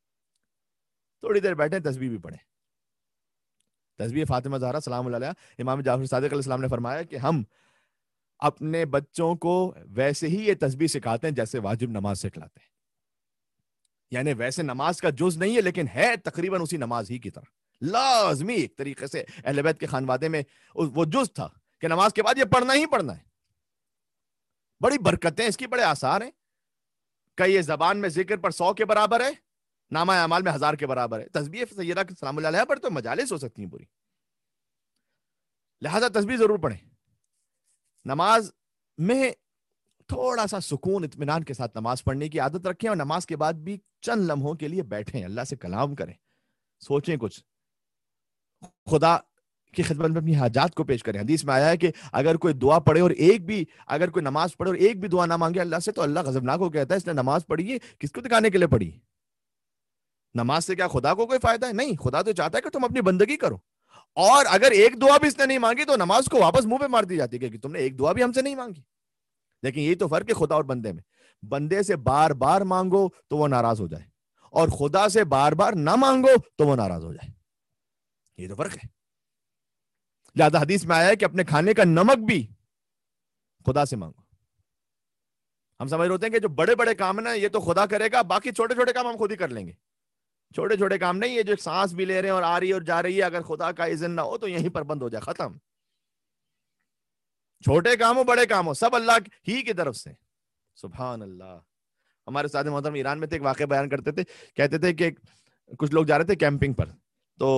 تھوڑی دیر بیٹھیں تسبیح بھی پڑھیں، تسبیح فاطمہ زہرا سلام اللہ علیہ۔ امام جعفر صادق علیہ السلام نے فرمایا کہ ہم اپنے بچوں کو ویسے ہی یہ تسبیح سکھاتے ہیں جیسے واجب نماز سکھلاتے ہیں، یعنی ویسے نماز کا جز نہیں ہے لیکن ہے تقریباً اسی نماز ہی کی طرح لازمی، ایک طریقے سے اہل بیت کے خانوادے میں وہ جز تھا کہ نماز کے بعد یہ پڑھنا ہی پڑھنا ہے۔ بڑی برکتیں اس کی، بڑے آثار ہیں، کہ یہ زبان میں ذکر پر 100 کے برابر ہے، نامہ اعمال میں 1000 کے برابر ہے۔ تسبیح سیدہ سلام اللہ علیہ پر تو مجالس ہو سکتی ہیں پوری، لہذا تسبیح ضرور پڑھیں۔ نماز میں تھوڑا سا سکون اطمینان کے ساتھ نماز پڑھنے کی عادت رکھیں، اور نماز کے بعد بھی چند لمحوں کے لیے بیٹھیں، اللہ سے کلام کریں، سوچیں، کچھ خدا کی خدمت میں اپنی حاجات کو پیش کریں۔ حدیث میں آیا ہے کہ اگر کوئی دعا پڑھے اور اگر کوئی نماز پڑھے اور ایک بھی دعا نہ مانگے اللہ سے تو اللہ غضبناک ہو کہتا ہے اس نے نماز پڑھی ہے کس کو دکھانے کے لیے پڑھی؟ نماز سے کیا خدا کو کوئی فائدہ ہے؟ نہیں، خدا تو چاہتا ہے کہ تم اپنی بندگی کرو، اور اگر ایک دعا بھی اس نے نہیں مانگی تو نماز کو واپس منہ پہ مار دی جاتی ہے کہ تم نے ایک دعا بھی ہم سے نہیں مانگی۔ لیکن یہی تو فرق ہے خدا اور بندے میں. بندے سے بار بار مانگو تو وہ ناراض ہو جائے, اور خدا سے بار بار نہ مانگو تو وہ ناراض ہو جائے. یہ تو فرق ہے. لہذا حدیث میں آیا ہے کہ اپنے کھانے کا نمک بھی خدا سے مانگو. ہم سمجھ ہوتے ہیں کہ جو بڑے بڑے کام نا یہ تو خدا کرے گا, باقی چھوٹے چھوٹے کام ہم خود ہی کر لیں گے. چھوٹے چھوٹے کام نہیں, یہ جو سانس بھی لے رہے ہیں اور آ رہی ہے اور جا رہی ہے, اگر خدا کا اذن نہ ہو تو یہیں پر بند ہو جائے, ختم. چھوٹے کام ہو بڑے کام ہو سب اللہ ہی کی طرف سے. سبحان اللہ. ہمارے ساتھ محترم ایران میں تھے, ایک واقعہ بیان کرتے تھے, کہتے تھے کہ کچھ لوگ جا رہے تھے کیمپنگ پر, تو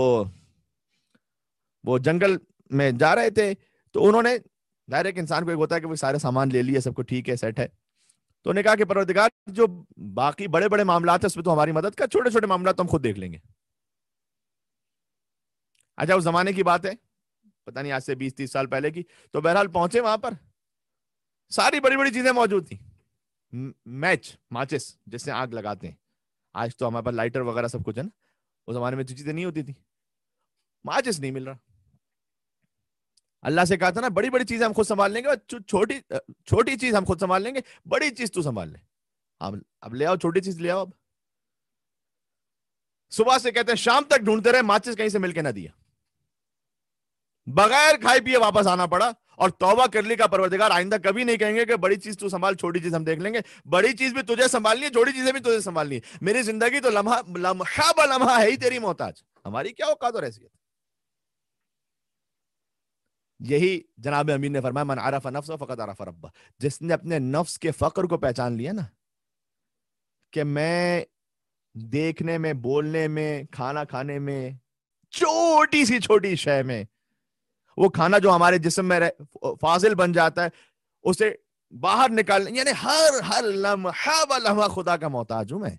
وہ جنگل میں جا رہے تھے, تو انہوں نے ظاہر ایک انسان کو ایک ہوتا ہے کہ وہ سارے سامان لے لیے, سب کو ٹھیک ہے, سیٹ ہے. تو انہوں نے کہا کہ پروردگار جو باقی بڑے بڑے معاملات ہیں اس میں تو ہماری مدد کر, چھوٹے چھوٹے معاملات تو ہم خود دیکھ لیں گے. اچھا اس زمانے کی بات ہے, پتہ نہیں آج سے 20-30 سال پہلے کی. تو بہرحال پہنچے وہاں پر, ساری بڑی بڑی چیزیں موجود تھیں. میچ, ماچس جس سے آگ لگاتے ہیں, آج تو ہمارے پاس لائٹر وغیرہ سب کچھ ہے نا, اس زمانے میں تو چیزیں نہیں ہوتی تھی. ماچس نہیں مل رہا. اللہ سے کہا تھا نا بڑی بڑی چیزیں ہم خود سنبھال لیں گے, چھوٹی چیز ہم خود سنبھال لیں گے, بڑی چیز تو سنبھال لے. اب لے آؤ چھوٹی چیز لے آؤ. اب صبح سے کہتے ہیں شام تک ڈھونڈتے رہے, ماچس کہیں سے مل کے نہ دیا, بغیر کھائے پیے واپس آنا پڑا. اور توبہ کر لی کا پروردگار آئندہ کبھی نہیں کہیں گے کہ بڑی چیز تو سنبھال, چھوٹی چیز ہم دیکھ لیں گے. بڑی چیز بھی تجھے سنبھالنی ہے, چھوٹی چیزیں بھی تجھے سنبھالنی ہے. میری زندگی تو لمحہ بلمحہ ہے ہی تیری محتاج, ہماری کیا اوقات اور حیثیت. یہی جناب امین نے فرمایا من عرف نفسه فقد عرف ربه. جس نے اپنے نفس کے فقر کو پہچان لیا نا, کہ میں دیکھنے میں, بولنے میں, کھانا کھانے میں, چھوٹی سی چھوٹی شے میں, وہ کھانا جو ہمارے جسم میں فاضل بن جاتا ہے اسے باہر نکالنے, یعنی ہر لمحہ و لمحہ خدا کا محتاج ہوں میں.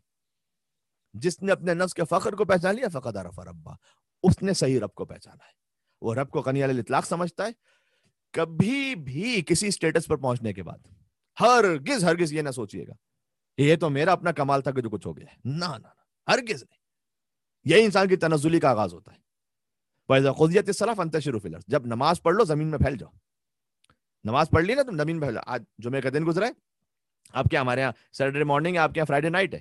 جس نے اپنے نفس کے فخر کو پہچان لیا فقد عرف ربہ, اس نے صحیح رب کو پہچانا ہے. وہ رب کو غنی علی الاطلاق سمجھتا ہے. کبھی بھی کسی سٹیٹس پر پہنچنے کے بعد ہرگز یہ نہ سوچیے گا یہ تو میرا اپنا کمال تھا کہ جو کچھ ہو گیا ہے. نہ ہرگز نہیں. یہی انسان کی تنزلی کا آغاز ہوتا ہے. وَإِذَا قُضِيَتِ الصَّلَاةُ فَانتَشِرُوا فِي الْأَرْضِ. جب نماز پڑھ لو زمین میں پھیل جاؤ. نماز پڑھ لی نا تم, زمین میں پھیل جاؤ. آج جمعے کا دن گزرا ہے, آپ کے ہمارے یہاں سیٹرڈے مارننگ ہے, آپ کے یہاں فرائیڈے نائٹ ہے.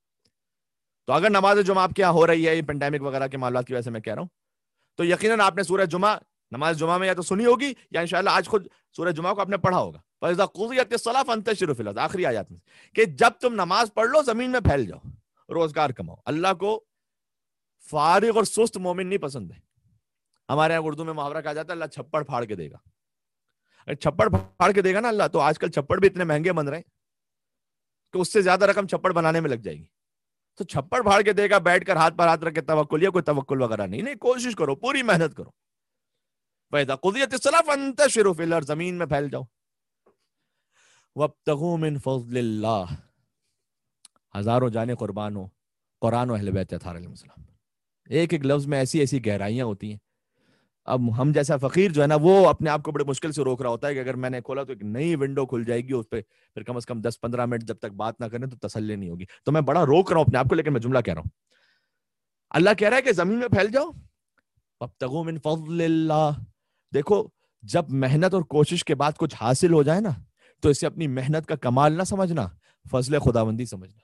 تو اگر نماز جمعہ آپ کے یہاں ہو رہی ہے, یہ پینڈیمک وغیرہ کے معاملات کی وجہ سے میں کہہ رہا ہوں, تو یقیناً آپ نے سورہ جمعہ, نماز جمعہ میں یا تو سنی ہوگی یا انشاءاللہ آج خود سورہ جمعہ کو آپ نے پڑھا ہوگا. فَإِذَا قُضِيَتِ الصَّلَاةُ فَانتَشِرُوا فِي الْأَرْضِ, آخری آیات میں, کہ جب تم نماز پڑھ لو زمین میں پھیل جاؤ, روزگار کماؤ. اللہ کو فارغ اور سست مومن نہیں پسند ہے. ہمارے یہاں اردو میں محاورہ کہا جاتا ہے اللہ چھپڑ پھاڑ کے دے گا. اگر چھپڑ پھاڑ کے دے گا نا اللہ, تو آج کل چھپڑ بھی اتنے مہنگے بن رہے ہیں کہ اس سے زیادہ رقم چھپڑ بنانے میں لگ جائے گی. تو چھپڑ پھاڑ کے دے گا, بیٹھ کر ہاتھ پر ہاتھ رکھ کے توکل, یا کوئی توکل وغیرہ نہیں, کوشش کرو, پوری محنت کرو. فَإِذَا قُضِيَتِ الصَّلَاةُ فَانتَشِرُوا فِي الْأَرْضِ, زمین میں پھیل جاؤ. وَابْتَغُوا مِن فَضْلِ اللَّهِ, ہزاروں جانے قربان ہو قرآن و اہل بیت اطہار علیہ السلام. ایک ایک لفظ میں ایسی گہرائیاں ہوتی ہیں. اب ہم جیسا فقیر جو ہے نا, وہ اپنے آپ کو بڑے مشکل سے روک رہا ہوتا ہے کہ اگر میں نے کھولا تو ایک نئی ونڈو کھل جائے گی, اس پہ پھر کم از کم 10-15 منٹ جب تک بات نہ کریں تو تسلی نہیں ہوگی. تو میں بڑا روک رہا ہوں اپنے آپ کو, لیکن میں جملہ کہہ رہا ہوں. اللہ کہہ رہا ہے کہ زمین میں پھیل جاؤ. وابتغوا من فضل اللہ. دیکھو, جب محنت اور کوشش کے بعد کچھ حاصل ہو جائے نا, تو اسے اپنی محنت کا کمال نہ سمجھنا, فضل خداوندی سمجھنا.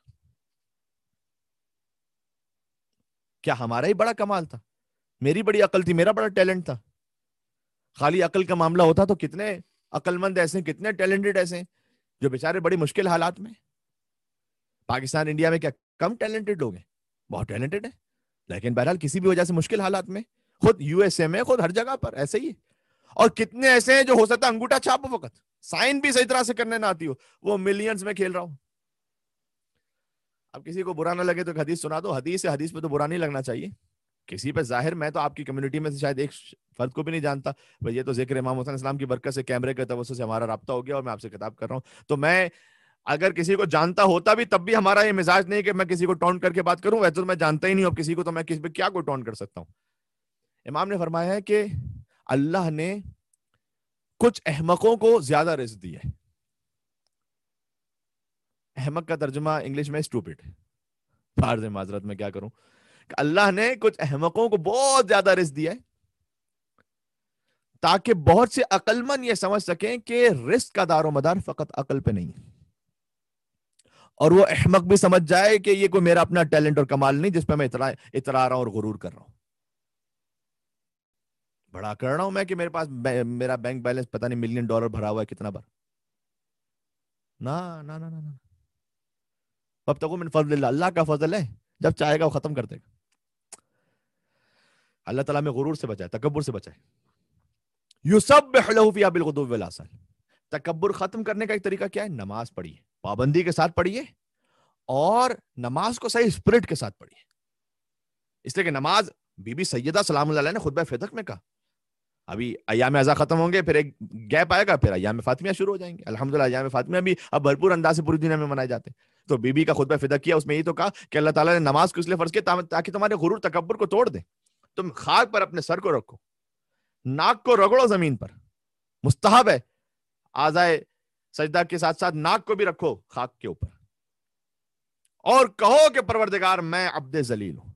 کیا ہمارا ہی بڑا کمال تھا, میری بڑی عقل تھی, میرا بڑا ٹیلنٹ تھا. خالی عقل کا معاملہ ہوتا تو کتنے عقل مند ایسے ہیں, کتنے ٹیلنٹڈ ایسے ہیں جو بیچارے بڑی مشکل حالات میں. پاکستان انڈیا میں کیا کم ٹیلنٹڈ لوگ ہیں؟ بہت ٹیلنٹڈ ہیں, لیکن بہرحال کسی بھی وجہ سے مشکل حالات میں, خود یو ایس اے میں, خود ہر جگہ پر ایسے ہی. اور کتنے ایسے ہیں جو ہو سکتا ہے انگوٹھا چھاپ وقت سائن بھی صحیح طرح سے کرنے نہ آتی ہو, وہ ملینز میں کھیل رہا ہوں. اب کسی کو برا نہ لگے تو حدیث سنا دو, حدیث پہ تو برا نہیں لگنا چاہیے کسی پہ. ظاہر میں تو آپ کی کمیونٹی میں سے شاید ایک فرد کو بھی نہیں جانتا, بھئی یہ تو ذکر امام حسین السلام کی برکت سے, کیمرے کے توسط سے ہمارا رابطہ ہو گیا اور میں آپ سے خطاب کر رہا ہوں. تو میں اگر کسی کو جانتا ہوتا بھی تب بھی ہمارا یہ مزاج نہیں کہ میں کسی کو ٹونٹ کر کے بات کروں. ویسے تو میں جانتا ہی نہیں ہوں کسی کو, تو میں کسی پہ کیا کو ٹونٹ کر سکتا ہوں. امام نے فرمایا ہے کہ اللہ نے کچھ احمقوں کو زیادہ رزق دی ہے. احمق کا ترجمہ انگلش میں اسٹوپڈ, فارض معذرت میں کیا کروں, کہ اللہ نے کچھ احمقوں کو بہت زیادہ رزق دیا ہے. تاکہ بہت سے عقل مند یہ سمجھ سکیں کہ رزق کا دار و مدار فقط عقل پہ نہیں، اور وہ احمق بھی سمجھ جائے کہ یہ کوئی میرا اپنا ٹیلنٹ اور کمال نہیں جس پہ میں اترا رہا ہوں اور غرور کر رہا ہوں، بڑا کر رہا ہوں میں کہ میرے پاس میرا بینک بیلنس پتہ نہیں $1,000,000 بھرا ہوا ہے کتنا بار. نہ نہ نہ نہ، اب تک من فضل اللہ، اللہ کا فضل ہے، جب چاہے گا وہ ختم کر دے گا. اللہ تعالیٰ میں غرور سے بچائے، تکبر سے بچائے. یسبح لہ فیہا بالغدو والآصال. تکبر ختم کرنے کا ایک طریقہ کیا ہے؟ نماز پڑھیے، پابندی کے ساتھ پڑھیے، اور نماز کو صحیح اسپرٹ کے ساتھ پڑھیے. اس لیے کہ نماز بی بی سیدہ سلام اللہ علیہ نے خطبہ فطر میں کہا، ابھی ایام اعضا ختم ہوں گے، پھر ایک گیپ آئے گا، پھر ایام فاطمیہ شروع ہو جائیں گے. الحمدللہ ایام فاطمیہ بھی اب بھرپور انداز سے پوری دنیا میں منائے جاتے ہیں. تو بی بی کا خطبہ فطر کیا، اس میں یہ تو کہا کہ اللہ تعالیٰ نے نماز کو اس لیے فرض کیا تاکہ تمہارے غرور تکبر کو توڑ دے. تم خاک پر اپنے سر کو رکھو، ناک کو رگڑو زمین پر، مستحب ہے. اعضائے سجدہ کے ساتھ ساتھ ناک کو بھی رکھو خاک کے اوپر، اور کہو کہ پروردگار میں عبد ذلیل ہوں.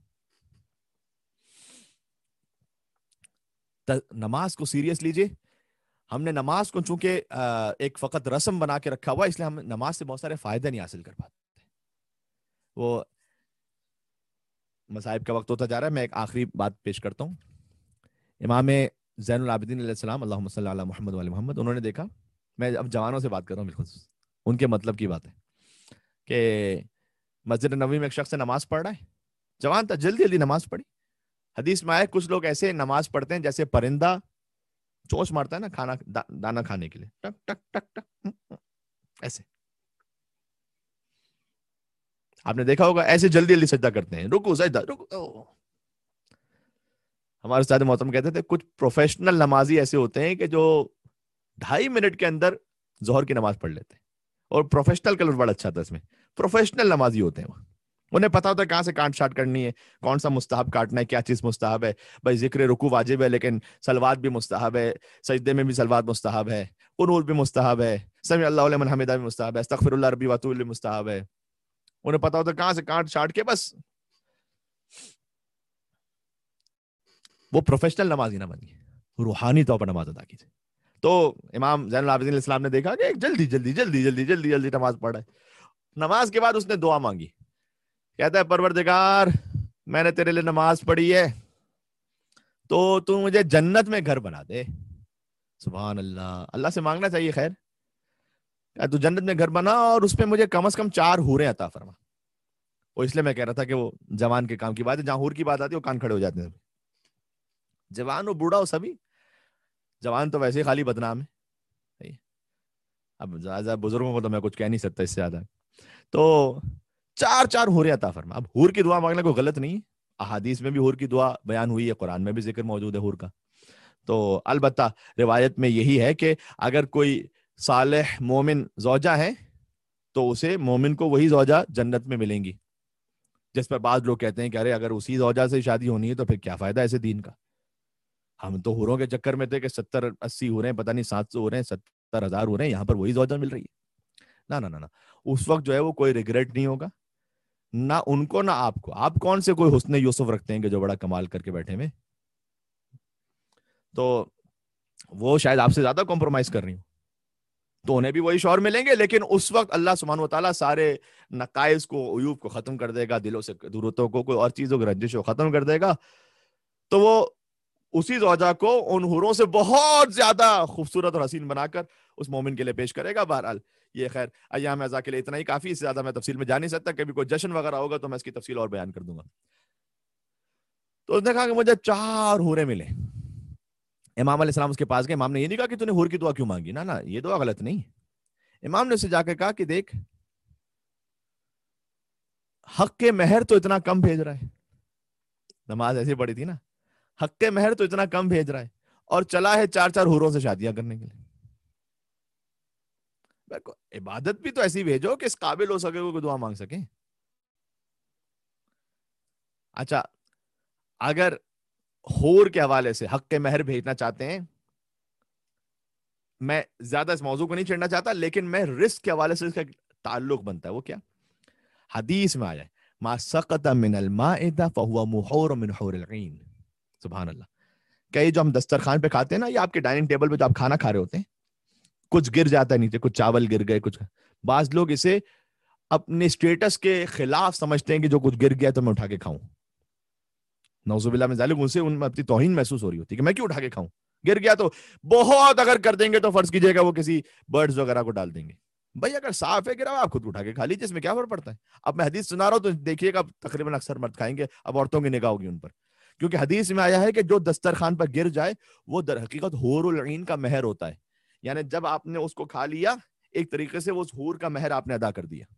نماز کو سیریس لیجئے. ہم نے نماز کو چونکہ ایک فقط رسم بنا کے رکھا ہوا، اس لیے ہم نماز سے بہت سارے فائدے نہیں حاصل کر پاتے. وہ مصائب کا وقت ہوتا جا رہا ہے، میں ایک آخری بات پیش کرتا ہوں. امام زین العابدین علیہ السلام، اللہم صلی علی محمد و علی محمد، انہوں نے دیکھا، میں اب جوانوں سے بات کر رہا ہوں، بالکل ان کے مطلب کی بات ہے، کہ مسجد نبوی میں ایک شخص نماز پڑھ رہا ہے، جوان تھا، جلدی جلدی نماز پڑھی. حدیث میں آئے کچھ لوگ ایسے نماز پڑھتے ہیں جیسے پرندہ چونچ مارتا ہے نا کھانا دانا کھانے کے لیے، ٹک ٹک ٹک ٹک، ایسے. آپ نے دیکھا ہوگا ایسے جلدی جلدی سجدہ کرتے ہیں، رکو سجدہ رکو. ہمارے استاد محترم کہتے تھے کچھ پروفیشنل نمازی ایسے ہوتے ہیں کہ جو 2.5 منٹ کے اندر ظہر کی نماز پڑھ لیتے ہیں. اور پروفیشنل کا لفظ بڑا اچھا تھا اس میں، پروفیشنل نمازی ہوتے ہیں وہ، انہیں پتا ہوتا ہے کہاں سے کانٹ شاٹ کرنی ہے، کون سا مستحب کاٹنا ہے، کیا چیز مستحب ہے. بھائی ذکر رکوع واجب ہے لیکن صلوات بھی مستحب ہے، سجدے میں بھی صلوات مستحب ہے، قنوت بھی مستحب ہے، سمع اللہ لمن حمدہ بھی مستحب ہے، استغفر اللہ ربی واتوب الیہ مستحب ہے. انہیں پتا ہوتا ہے کہاں سے کانٹ شاٹ کے بس. وہ پروفیشنل نمازی نہ بنیے، روحانی طور پر نماز ادا کیجیے. تو امام زین العابدین علیہ السلام نے دیکھا کہ جلدی جلدی جلدی جلدی جلدی جلدی نماز پڑھ رہا ہے. نماز کے بعد اس نے دعا مانگی، کہتا ہے پروردگار میں نے تیرے لیے نماز پڑھی ہے تو مجھے جنت میں گھر بنا دے. سبحان اللہ، اللہ سے مانگنا چاہیے. خیر تو جنت میں گھر بنا اور اس پہ مجھے کم از کم 4 حوریں عطا فرما. وہ اس لیے میں کہہ رہا تھا کہ وہ جوان کے کام کی بات ہے، جہاں حور کی بات آتی ہے وہ کان کھڑے ہو جاتے ہیں. جوان ہو بوڑھا ہو سبھی، جوان تو ویسے ہی خالی بدنام ہے. اب زیادہ بزرگوں کو تو میں کچھ کہہ نہیں سکتا اس سے زیادہ. تو 4 حوریں عطا فرما. اب حور کی دعا مانگنا کوئی غلط نہیں، احادیث میں بھی حور کی دعا بیان ہوئی ہے، قرآن میں بھی ذکر موجود ہے حور کا. تو البتہ روایت میں یہی ہے کہ اگر کوئی صالح مومن زوجہ ہے تو اسے مومن کو وہی زوجہ جنت میں ملیں گی. جس پر بعض لوگ کہتے ہیں کہ ارے اگر اسی زوجہ سے شادی ہونی ہے تو پھر کیا فائدہ ایسے دین کا. ہم تو حوروں کے چکر میں تھے کہ 70-80 ہو رہے ہیں، پتہ نہیں 700 ہو رہے ہیں، 70,000 ہو رہے ہیں، یہاں پر وہی زوجہ مل رہی ہے. نہ اس وقت جو ہے وہ کوئی ریگریٹ نہیں ہوگا، نہ ان کو نہ آپ کو. آپ کون سے کوئی حسن یوسف رکھتے ہیں کہ جو بڑا کمال کر کے بیٹھے میں، تو وہ شاید آپ سے زیادہ کمپرومائز کر رہی ہوں، تو انہیں بھی وہی شوہر ملیں گے. لیکن اس وقت اللہ سبحانہ و تعالیٰ سارے نقائص کو، عیوب کو ختم کر دے گا، دلوں سے ضرورتوں کو، کوئی اور چیزوں کی رنجش کو ختم کر دے گا. تو وہ اسی زوجہ کو ان حوروں سے بہت زیادہ خوبصورت اور حسین بنا کر اس مومن کے لیے پیش کرے گا. بہرحال یہ خیر ایام اعضا کے لیے اتنا ہی کافی، اس سے زیادہ میں تفصیل میں جا نہیں سکتا. کبھی کوئی جشن وغیرہ ہوگا تو میں اس کی تفصیل اور بیان کر دوں گا. تو اس نے کہا کہ مجھے 4 حوریں ملے. امام علیہ السلام اس کے پاس گئے. امام نے یہ نہیں کہا کہ تو نے حور کی دعا کیوں مانگی، نہ یہ دعا غلط نہیں. امام نے اسے جا کے کہا کہ دیکھ حق کے مہر تو اتنا کم بھیج رہا ہے، نماز ایسی پڑھی تھی نا، حق کے مہر تو اتنا کم بھیج رہا ہے اور چلا ہے 4 حوروں سے شادیاں کرنے کے لیے. عبادت بھی تو ایسی بھیجو کہ اس قابل ہو سکے کوئی دعا مانگ سکے. اچھا اگر حور کے حوالے سے حق کے مہر بھیجنا چاہتے ہیں، میں زیادہ اس موضوع کو نہیں چھیڑنا چاہتا، لیکن میں رزق کے حوالے سے اس کا تعلق بنتا ہے. وہ کیا؟ حدیث میں آیا ہے ما سقط من المائدہ فہو محور من حور العین. سبحان اللہ، کئی جو ہم دسترخوان پہ کھاتے ہیں نا، یا آپ کے ڈائننگ ٹیبل پہ جو آپ کھانا کھا رہے ہوتے ہیں، کچھ گر جاتا ہے نیچے، کچھ چاول گر گئے، کچھ، بعض لوگ اسے اپنے اسٹیٹس کے خلاف سمجھتے ہیں کہ جو کچھ گر گیا تو میں اٹھا کے کھاؤں. نعوذ باللہ من ذالک، ان سے ان میں اپنی توہین محسوس ہو رہی ہوتی ہے کہ میں کیوں اٹھا کے کھاؤں، گر گیا تو بہت اگر کر دیں گے تو فرض کیجئے گا وہ کسی برڈز وغیرہ کو ڈال دیں گے. بھائی اگر صاف ہے گرا آپ خود اٹھا کے کھا لیجیے، اس میں کیا فرق پڑتا ہے. اب میں حدیث سنا رہا ہوں تو دیکھیے گا تقریباً اکثر مرد کھائیں گے، اب عورتوں کی نگاہ ہوگی ان پر، کیونکہ حدیث میں آیا ہے کہ جو دسترخوان پر گر جائے وہ در حقیقت حور العین کا مہر ہوتا ہے. یعنی جب آپ نے اس کو کھا لیا ایک طریقے سے وہ اس حور کا مہر آپ نے ادا کر دیا.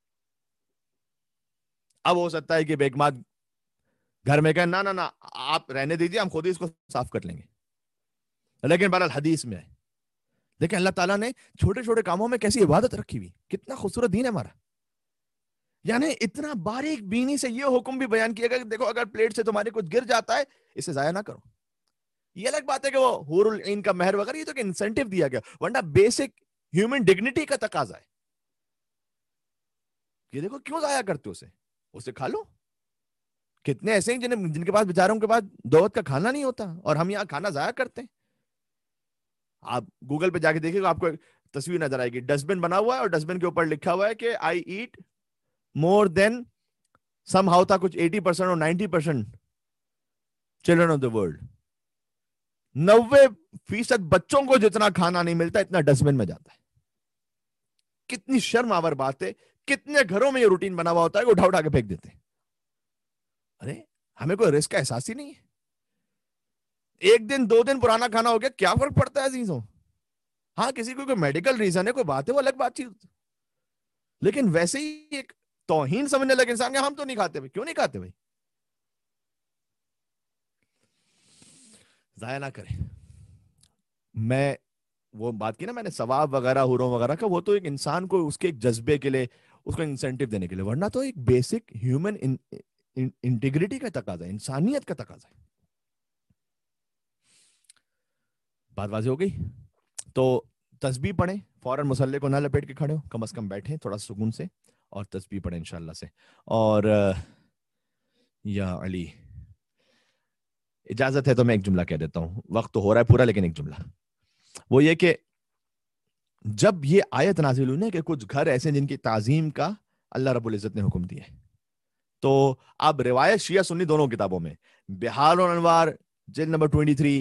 اب ہو سکتا ہے کہ بیگمات گھر میں کہیں نہ نہ نہ آپ رہنے دیجیے، ہم خود ہی اس کو صاف کر لیں گے، لیکن بہرحال حدیث میں ہے. لیکن اللہ تعالیٰ نے چھوٹے چھوٹے کاموں میں کیسی عبادت رکھی ہوئی، کتنا خوبصورت دین ہے ہمارا. یعنی اتنا باریک بینی سے یہ حکم بھی بیان کیا گیا کہ دیکھو اگر پلیٹ سے تمہارے کچھ گر جاتا ہے اسے ضائع نہ کرو. یہ الگ بات ہے کہ وہ حور العین کا مہر وغیرہ، یہ تو کہ انسینٹیو دیا گیا، ورنہ بیسک ہیومن ڈگنیٹی کا تقاضا ہے. یہ دیکھو کیوں ضائع کرتے ہو اسے کھا لو. کتنے ایسے ہیں جن کے پاس بیچاروں کے پاس دو وقت کا کھانا نہیں ہوتا اور ہم یہاں کھانا ضائع کرتے ہیں. آپ گوگل پہ جا کے دیکھیں گے آپ کو تصویر نظر آئے گی، ڈسٹ بن بنا ہوا ہے اور ڈسٹ بن کے اوپر لکھا ہوا ہے کہ آئی at more then some how تھا کچھ 80% اور 90% چلڈرن آف دا ورلڈ. 90% بچوں کو جتنا کھانا نہیں ملتا اتنا ڈسٹ بن میں جاتا ہے. کتنی شرم آور بات ہے. کتنے گھروں میں یہ روٹین بنا ہوا ہوتا ہے کہ اٹھا اٹھا کے پھینک دیتے ہیں. ارے ہمیں کوئی رزق کا احساس ہی نہیں ہے. ایک دن 2 دن پرانا کھانا ہو گیا کیا فرق پڑتا ہے عزیزوں. ہاں کسی کو کوئی میڈیکل ریزن ہے کوئی بات ہے وہ الگ بات چیز، لیکن ویسے ہی ایک توہین سمجھنے لگے انسان کہ ہم تو نہیں کھاتے بھائی. کیوں نہیں کھاتے بھائی؟ ضائع نہ کریں. میں وہ بات کی نا میں نے ثواب وغیرہ حوروں وغیرہ کا، وہ تو ایک انسان کو اس کے ایک جذبے کے لیے اس کو انسینٹیو دینے کے لیے، ورنہ تو ایک بیسک ہیومن انٹیگریٹی کا تقاضا ہے، انسانیت کا تقاضا ہے. بات واضح ہو گئی؟ تو تسبیح پڑھیں، فوراً مصلے کو نہ لپیٹ کے کھڑے ہو، کم از کم بیٹھیں تھوڑا سکون سے اور تسبیح پڑھیں انشاءاللہ سے. اور یا علی اجازت ہے تو میں ایک جملہ کہہ دیتا ہوں، وقت تو ہو رہا ہے پورا لیکن ایک جملہ، وہ یہ کہ جب یہ آیت نازل ہوئی نا کہ کچھ گھر ایسے جن کی تعظیم کا اللہ رب العزت نے حکم دیا ہے، تو اب روایت شیعہ سنی دونوں کتابوں میں، بحار الانوار جلد نمبر 23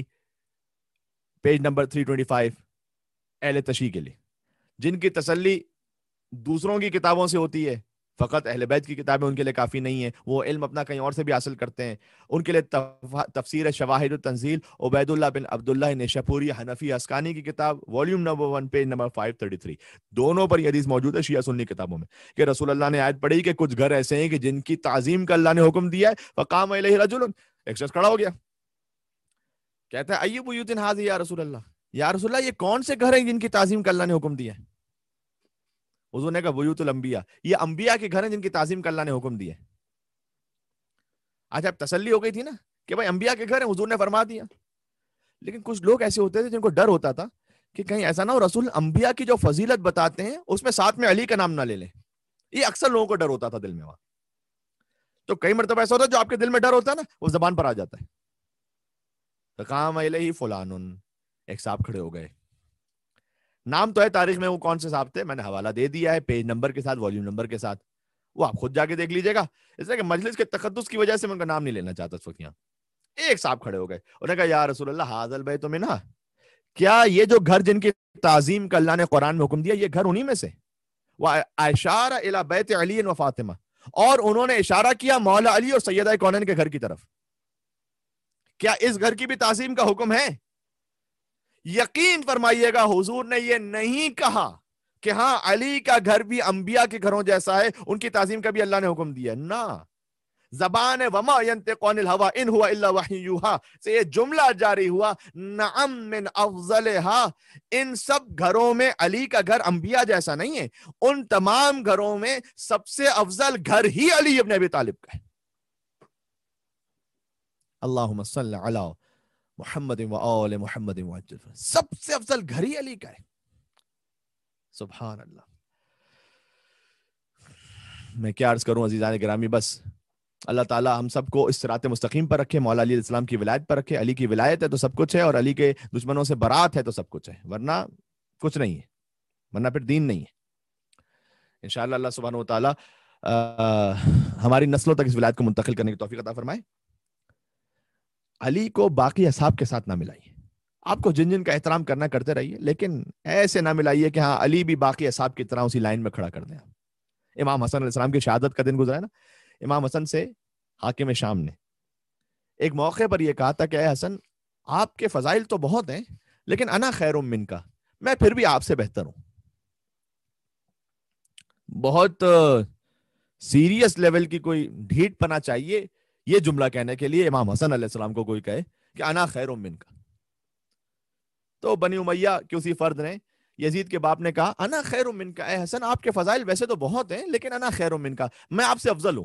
پیج نمبر 325 اہل تشیع کے لیے، جن کی تسلی دوسروں کی کتابوں سے ہوتی ہے، فقط اہل بیت کی کتابیں ان کے لیے کافی نہیں ہیں، وہ علم اپنا کہیں اور سے بھی حاصل کرتے ہیں، ان کے لیے تفسیر شواہد التنزیل عبید اللہ بن عبداللہ نیشاپوری حنفی اسکانی کی کتاب والیوم نمبر 1 پیج نمبر 533، دونوں پر یہ حدیث موجود ہے شیعہ سنی کتابوں میں کہ رسول اللہ نے آیت پڑھی کہ کچھ گھر ایسے ہیں کہ جن کی تعظیم کا اللہ نے حکم دیا ہے، فقام الیہ رجل، ایک شخص کھڑا ہو گیا کہتا ہے ای بیوت ھذہ یا رسول اللہ، یا رسول اللہ یہ کون سے گھر ہیں جن کی تعظیم کا اللہ نے حکم دیا ہے؟ حضور نے کہا بیوت الانبیاء، یہ انبیاء کے گھر ہیں جن کی تعظیم کا اللہ نے حکم دیا ہے. آج اب تسلی ہو گئی تھی نا کہ بھائی انبیاء کے گھر ہیں، حضور نے فرما دیا. لیکن کچھ لوگ ایسے ہوتے تھے جن کو ڈر ہوتا تھا کہ کہیں ایسا نہ ہو رسول انبیاء کی جو فضیلت بتاتے ہیں اس میں ساتھ میں علی کا نام نہ لے لیں. یہ اکثر لوگوں کو ڈر ہوتا تھا دل میں وہاں. تو کئی مرتبہ ایسا ہوتا ہے جو آپ کے دل میں ڈر ہوتا ہے نا وہ زبان پر آ جاتا ہے. فقام الیہ فلان، ایک صاحب کھڑے ہو گئے، نام تو ہے تاریخ میں وہ کون سے صاحب تھے، میں نے حوالہ دے دیا ہے پیج نمبر کے ساتھ والیوم نمبر کے ساتھ، وہ آپ خود جا کے دیکھ لیجیے گا. اس لیے کہ مجلس کے تقدس کی وجہ سے میں ان کا نام نہیں لینا چاہتا اس وقت. یہاں ایک صاحب کھڑے ہو گئے، انہوں نے کہا یا رسول اللہ ھذا البیت منھا، کیا یہ جو گھر جن کی تعظیم کا اللہ نے قرآن میں حکم دیا یہ گھر انہی میں سے؟ واشار الی بیت علی و فاطمہ، اور انہوں نے اشارہ کیا مولا علی اور سیدہ کونین کے گھر کی طرف. کیا اس گھر کی بھی تعظیم کا حکم ہے؟ یقین فرمائیے گا حضور نے یہ نہیں کہا کہ ہاں علی کا گھر بھی انبیاء کے گھروں جیسا ہے، ان کی تعظیم کا بھی اللہ نے حکم دیا. نہ، زبان وما ينطق عن الهوى ان هو الا وحی یوحى سے یہ جملہ جاری ہوا، نعم من افضلها، ان سب گھروں میں علی کا گھر انبیاء جیسا نہیں ہے، ان تمام گھروں میں سب سے افضل گھر ہی علی ابن ابی طالب کا ہے. اللہم صل علی محمد و آل محمد وعجل، سب سے افضل گھر ہی علی کا ہے. سبحان اللہ. میں کیا عرض کروں عزیزان گرامی، بس اللہ تعالیٰ ہم سب کو اس صراط مستقیم پر رکھے، مولا علی علیہ السلام کی ولایت پر رکھے. علی کی ولایت ہے تو سب کچھ ہے، اور علی کے دشمنوں سے برات ہے تو سب کچھ ہے، ورنہ کچھ نہیں ہے، ورنہ پھر دین نہیں ہے. انشاءاللہ اللہ سبحانہ و تعالیٰ ہماری نسلوں تک اس ولایت کو منتقل کرنے کی توفیق عطا فرمائے. علی کو باقی اصحاب کے ساتھ نہ ملائیے. آپ کو جن جن کا احترام کرنا کرتے رہیے، لیکن ایسے نہ ملائیے کہ ہاں علی بھی باقی اصحاب کی طرح اسی لائن میں کھڑا کر دیں. امام حسن علیہ السلام کی شہادت کا دن گزرا ہے نا. امام حسن سے حاکم شام نے ایک موقع پر یہ کہا تھا کہ اے حسن، آپ کے فضائل تو بہت ہیں، لیکن انا خیر من کا، میں پھر بھی آپ سے بہتر ہوں. بہت سیریس لیول کی کوئی ڈھیٹ پنا چاہیے یہ جملہ کہنے کے لیے امام حسن علیہ السلام کو کوئی کہے کہ انا خیر من کا. تو بنی امیہ کے اسی فرد نے یزید کے باپ نے کہا انا خیر من کا، اے حسن آپ کے فضائل ویسے تو بہت ہیں، لیکن انا خیر من کا، میں آپ سے افضل ہوں.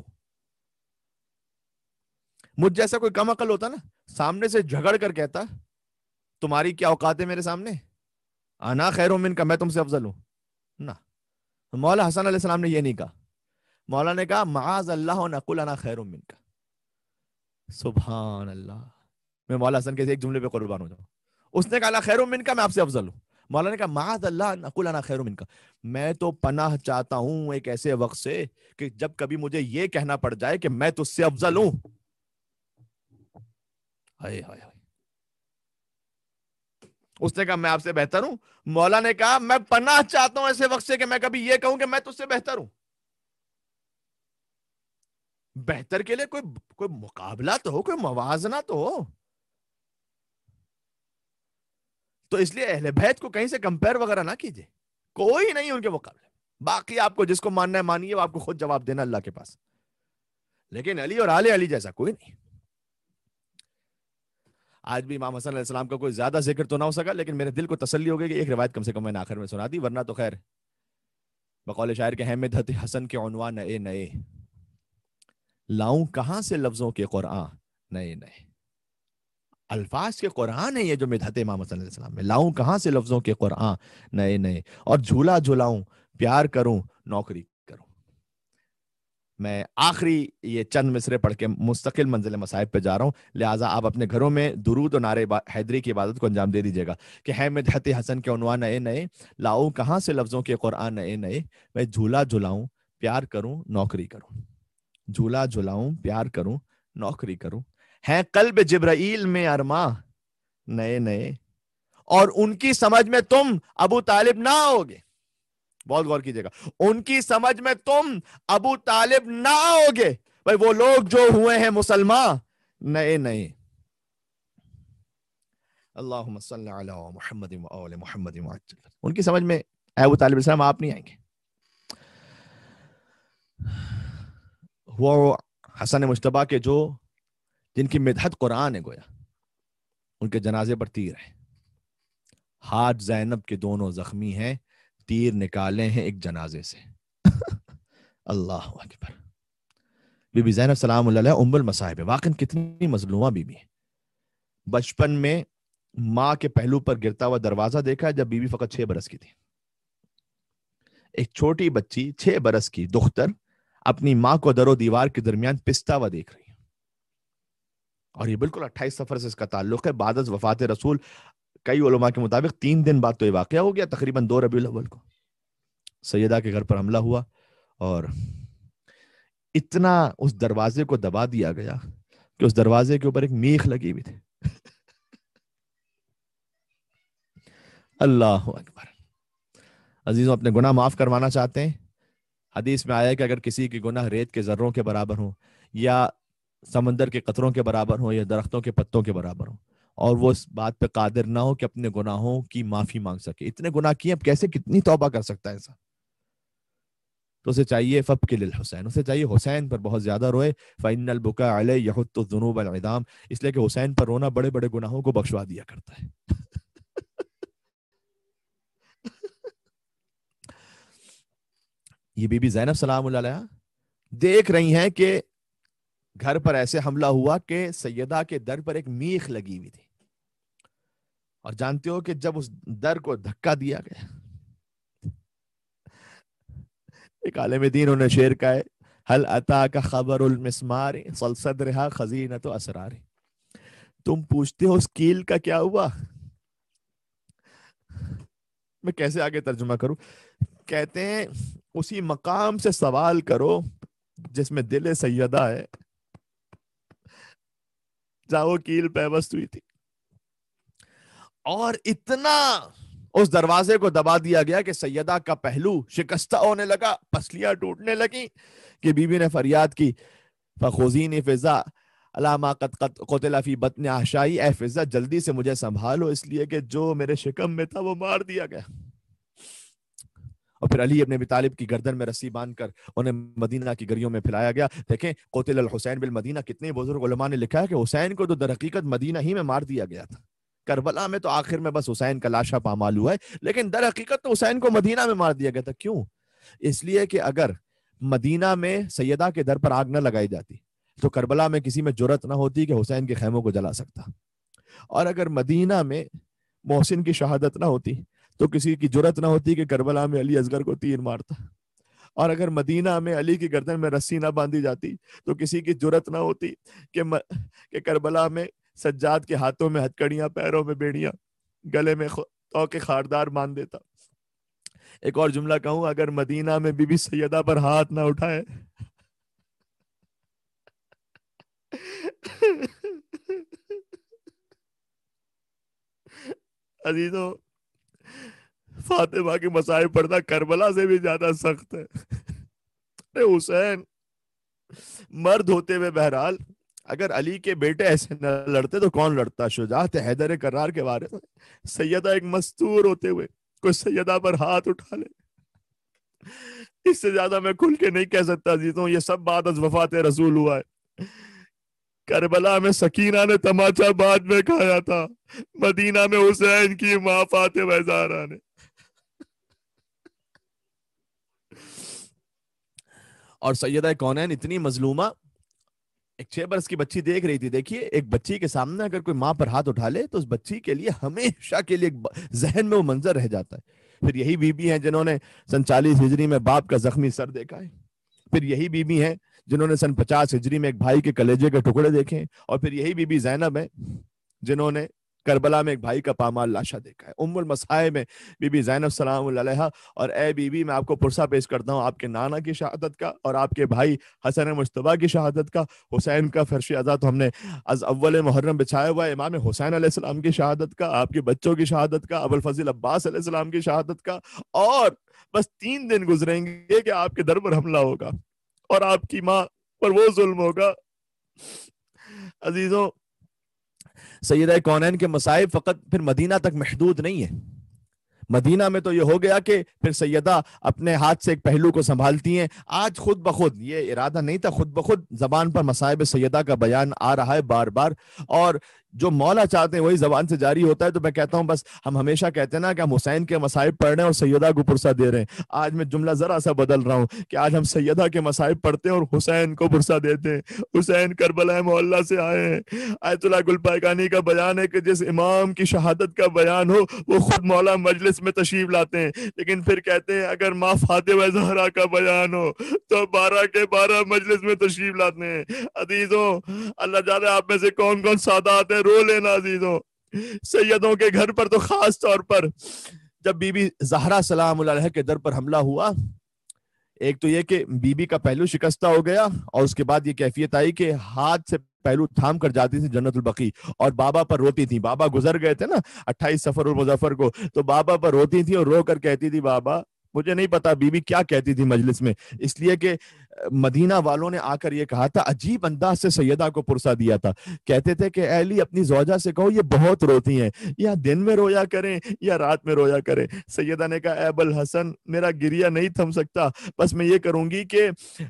مجھ جیسا کوئی کم عقل ہوتا نا، سامنے سے جھگڑ کر کہتا تمہاری کیا اوقات ہے میرے سامنے، انا خیر من کا، میں تم سے افضل ہوں نا. مولا حسن علیہ السلام نے یہ نہیں کہا. مولا نے کہا معاذ اللہ نقول انا خیر من کا. سبحان اللہ. میں مولا حسن کے ایک جملے پہ قربان ہو جاؤں. اس نے کہا انا خیر من کا، میں آپ سے افضل ہوں. مولا نے کہا معاذ اللہ نقول انا خیر من کا، میں تو پناہ چاہتا ہوں ایک ایسے وقت سے کہ جب کبھی مجھے یہ کہنا پڑ جائے کہ میں تجھ سے افضل ہوں. اس نے کہا میں آپ سے بہتر ہوں. مولا نے کہا میں پناہ چاہتا ہوں ایسے وقت سے کہ میں کبھی یہ کہوں کہ میں تجھ سے بہتر ہوں. بہتر کے لیے کوئی مقابلہ تو ہو، کوئی موازنہ تو ہو. تو اس لیے اہل بیت کو کہیں سے کمپیر وغیرہ نہ کیجیے، کوئی نہیں ان کے مقابلے. باقی آپ کو جس کو ماننا ہے مانیے، آپ کو خود جواب دینا اللہ کے پاس، لیکن علی اور آل علی جیسا کوئی نہیں. آج بھی امام حسن علیہ السلام کا کوئی زیادہ ذکر تو نہ ہو سکا، لیکن میرے دل کو تسلی ہو گئی کہ ایک روایت کم سے کم میں نے آخر میں سنا دی، ورنہ تو خیر بقول شاعر کے مدحت حسن کے عنوان نئے نئے، لاؤں کہاں سے لفظوں کے قرآن نئے نئے. الفاظ کے قرآن ہے یہ جو مدحت امام حسن علیہ السلام میں، لاؤں کہاں سے لفظوں کے قرآن نئے نئے، اور جھولا جھلاؤں پیار کروں نوکری کروں. میں آخری یہ چند مصرے پڑھ کے مستقل منزل مصائب پہ جا رہا ہوں، لہٰذا آپ اپنے گھروں میں درود و نعرے حیدری کی عبادت کو انجام دے دیجیے گا کہ ہے مدحت حسن کے عنوان نئے نئے، لاؤں کہاں سے لفظوں کے قرآن نئے نئے، میں جھولا جھلاؤں پیار کروں نوکری کروں. جھولا جھلاؤں پیار کروں نوکری کروں، ہے قلب جبرائیل میں ارماں نئے نئے، اور ان کی سمجھ میں تم ابو طالب نہ ہوگے. بہت غور کیجیے گا، ان کی سمجھ میں تم ابو طالب نہ ہوگے. بھائی وہ لوگ جو ہوئے ہیں مسلمان نئے نئے. اللہم صلی علی محمد و آل محمد وعجل. ان کی سمجھ میں اے ابو طالب السلام آپ نہیں آئیں گے. وہ حسن مجتبیٰ کے جو جن کی مدحت قرآن ہے، گویا ان کے جنازے پر تیر ہے. ہاتھ زینب کے دونوں زخمی ہیں، تیر نکالے ہیں ایک جنازے سے. اللہ اکبر. بی بی زینب سلام اللہ علیہ ام المصائب ہے. واقعا کتنی مظلومہ بی بی ہے. بچپن میں ماں کے پہلو پر گرتا ہوا دروازہ دیکھا ہے جب بی بی فقط 6 برس کی تھی. ایک چھوٹی بچی 6 برس کی دختر اپنی ماں کو در و دیوار کے درمیان پستا ہوا دیکھ رہی ہے. اور یہ بالکل 28 سفر سے اس کا تعلق ہے. بعد از وفات رسول کئی علماء کے مطابق 3 دن بعد تو یہ واقعہ ہو گیا، تقریباً 2 ربیع الاول کو سیدہ کے گھر پر حملہ ہوا، اور اتنا اس دروازے کو دبا دیا گیا کہ اس دروازے کے اوپر ایک میخ لگی ہوئی تھی. اللہ اکبر. عزیزوں، اپنے گناہ معاف کروانا چاہتے ہیں؟ حدیث میں آیا ہے کہ اگر کسی کے گناہ ریت کے ذروں کے برابر ہوں، یا سمندر کے قطروں کے برابر ہوں، یا درختوں کے پتوں کے برابر ہوں، اور وہ اس بات پہ قادر نہ ہو کہ اپنے گناہوں کی معافی مانگ سکے، اتنے گناہ کیے اب کیسے کتنی توبہ کر سکتا ہے ایسا؟ تو اسے چاہیے فبکی للحسین، اسے چاہیے حسین پر بہت زیادہ روئے. فإن البكاء علیہ یحط الذنوب العظام، اس لیے کہ حسین پر رونا بڑے بڑے گناہوں کو بخشوا دیا کرتا ہے. یہ بی بی زینب سلام اللہ علیہ دیکھ رہی ہیں کہ گھر پر ایسے حملہ ہوا کہ سیدہ کے در پر ایک میخ لگی ہوئی تھی. اور جانتے ہو کہ جب اس در کو دھکا دیا گیا، ایک عالم دین انہوں نے شعر کا ہے، حل اتاک خبر المسمار صدرها خزینۃ اسرار. تم پوچھتے ہو اس کیل کا کیا ہوا. میں کیسے آگے ترجمہ کروں. کہتے ہیں اسی مقام سے سوال کرو جس میں دل سیدہ ہے جہاں وہ کیل پیوست ہوئی تھی. اور اتنا اس دروازے کو دبا دیا گیا کہ سیدہ کا پہلو شکستہ ہونے لگا, پسلیاں ٹوٹنے لگیں, کہ بی بی نے فریاد کی فخذینی فضا علامہ قد قتل فی بطن احشائی, اے فضا جلدی سے مجھے سنبھالو اس لیے کہ جو میرے شکم میں تھا وہ مار دیا گیا. اور پھر علی ابن ابی طالب کی گردن میں رسی باندھ کر انہیں مدینہ کی گلیوں میں پھیلایا گیا. دیکھیں قتل الحسین بالمدینہ, کتنے بزرگ علماء نے لکھا ہے کہ حسین کو تو در حقیقت مدینہ ہی میں مار دیا گیا تھا. کربلا میں تو آخر میں بس حسین کا لاشا پامال ہوا ہے, لیکن در حقیقت تو حسین کو مدینہ میں مار دیا گیا تھا. کیوں؟ اس لیے کہ اگر مدینہ میں سیدہ کے در پر آگ نہ لگائی جاتی تو کربلا میں کسی میں جرت نہ ہوتی کہ حسین کے خیموں کو جلا سکتا. اور اگر مدینہ میں محسن کی شہادت نہ ہوتی تو کسی کی جرت نہ ہوتی کہ کربلا میں علی اصغر کو تیر مارتا. اور اگر مدینہ میں علی کی گردن میں رسی نہ باندھی جاتی تو کسی کی جرت نہ ہوتی کہ کربلا میں سجاد کے ہاتھوں میں ہتکڑیاں, پیروں میں بیڑیاں, گلے میں توق خاردار باندھ دیتا. ایک اور جملہ کہوں, اگر مدینہ میں بی بی سیدہ پر ہاتھ نہ اٹھائے عزیزوں, فاطمہ کے مصائب پڑھنا کربلا سے بھی زیادہ سخت ہے. حسین مرد ہوتے ہوئے بہرحال اگر علی کے بیٹے ایسے نہ لڑتے تو کون لڑتا. شجاعت حیدر کرار کے بارے میں سیدہ ایک مستور ہوتے ہوئے کوئی سیدہ پر ہاتھ اٹھا لے, اس سے زیادہ میں کھل کے نہیں کہہ سکتا عزیزوں. یہ سب بعد از وفات رسول ہوا ہے. کربلا میں سکینہ نے تماچا بعد میں کھایا تھا, مدینہ میں حسین کی ماں فاطمہ زہرا نے. اور سیدہ کونین اتنی مظلومہ, ایک 6 برس کی بچی دیکھ رہی تھی. دیکھیے ایک بچی کے سامنے اگر کوئی ماں پر ہاتھ اٹھا لے تو اس بچی کے لیے ہمیشہ کے لیے ذہن میں وہ منظر رہ جاتا ہے. پھر یہی بی بی ہیں جنہوں نے سن 40 ہجری میں باپ کا زخمی سر دیکھا ہے. پھر یہی بی بی ہیں جنہوں نے سن 50 ہجری میں ایک بھائی کے کلیجے کے ٹکڑے دیکھے ہیں. اور پھر یہی بی بی زینب ہیں جنہوں نے کربلا میں ایک بھائی کا پامال لاشا دیکھا ہے. ام المصائب میں بی بی زینب سلام اللہ علیہا. اور اے بی بی, میں آپ کو پرسہ پیش کرتا ہوں آپ کے نانا کی شہادت کا اور آپ کے بھائی حسن مجتبیٰ کی شہادت کا. حسین کا فرش عزا تو ہم نے از اول محرم بچھایا ہوا ہے. امام حسین علیہ السلام کی شہادت کا, آپ کے بچوں کی شہادت کا, ابوالفضل عباس علیہ السلام کی شہادت کا. اور بس 3 دن گزریں گے کہ آپ کے در پر حملہ ہوگا اور آپ کی ماں پر وہ ظلم ہوگا. عزیزوں, سیدہ کونین کے مصائب فقط پھر مدینہ تک محدود نہیں ہے. مدینہ میں تو یہ ہو گیا کہ پھر سیدہ اپنے ہاتھ سے ایک پہلو کو سنبھالتی ہیں. آج خود بخود, یہ ارادہ نہیں تھا, خود بخود زبان پر مصائب سیدہ کا بیان آ رہا ہے بار بار, اور جو مولا چاہتے ہیں وہی زبان سے جاری ہوتا ہے. تو میں کہتا ہوں بس ہم ہمیشہ کہتے ہیں نا کہ ہم حسین کے مصائب پڑھ رہے ہیں اور سیدہ کو پرسہ دے رہے ہیں. آج میں جملہ ذرا سا بدل رہا ہوں کہ آج ہم سیدہ کے مصائب پڑھتے ہیں اور حسین کو پرسہ دیتے ہیں. حسین کربلا محلہ سے آئے ہیں. آیت اللہ گل پائکانی کا بیان ہے کہ جس امام کی شہادت کا بیان ہو وہ خود مولا مجلس میں تشریف لاتے ہیں, لیکن پھر کہتے ہیں اگر ماں فاطمہ زہرا کا بیان ہو تو 12 کے 12 مجلس میں تشریف لاتے ہیں. عزیزوں, اللہ جانے آپ میں سے کون کون سادات ہیں, رو لینا عزیزوں. سیدوں کے گھر پر تو خاص طور پر جب بی بی زہرا سلام اللہ علیہ کے در پر حملہ ہوا, ایک تو یہ کہ بی بی کا پہلو شکستہ ہو گیا, اور اس کے بعد یہ کیفیت آئی کہ ہاتھ سے پہلو تھام کر جاتی تھی جنت البقیع اور بابا پر روتی تھی. بابا گزر گئے تھے نا 28 صفر المظفر کو, تو بابا پر روتی تھی اور رو کر کہتی تھی بابا. مجھے نہیں پتا بی بی کیا کہتی تھی مجلس میں, اس لیے کہ مدینہ والوں نے آ کر یہ کہا تھا, عجیب انداز سے سیدہ کو پرسہ دیا تھا. کہتے تھے کہ اے علی اپنی زوجہ سے کہو یہ بہت روتی ہیں, یا دن میں رویا کریں یا رات میں رویا کریں. سیدہ نے کہا اے ابوالحسن میرا گریہ نہیں تھم سکتا, بس میں یہ کروں گی کہ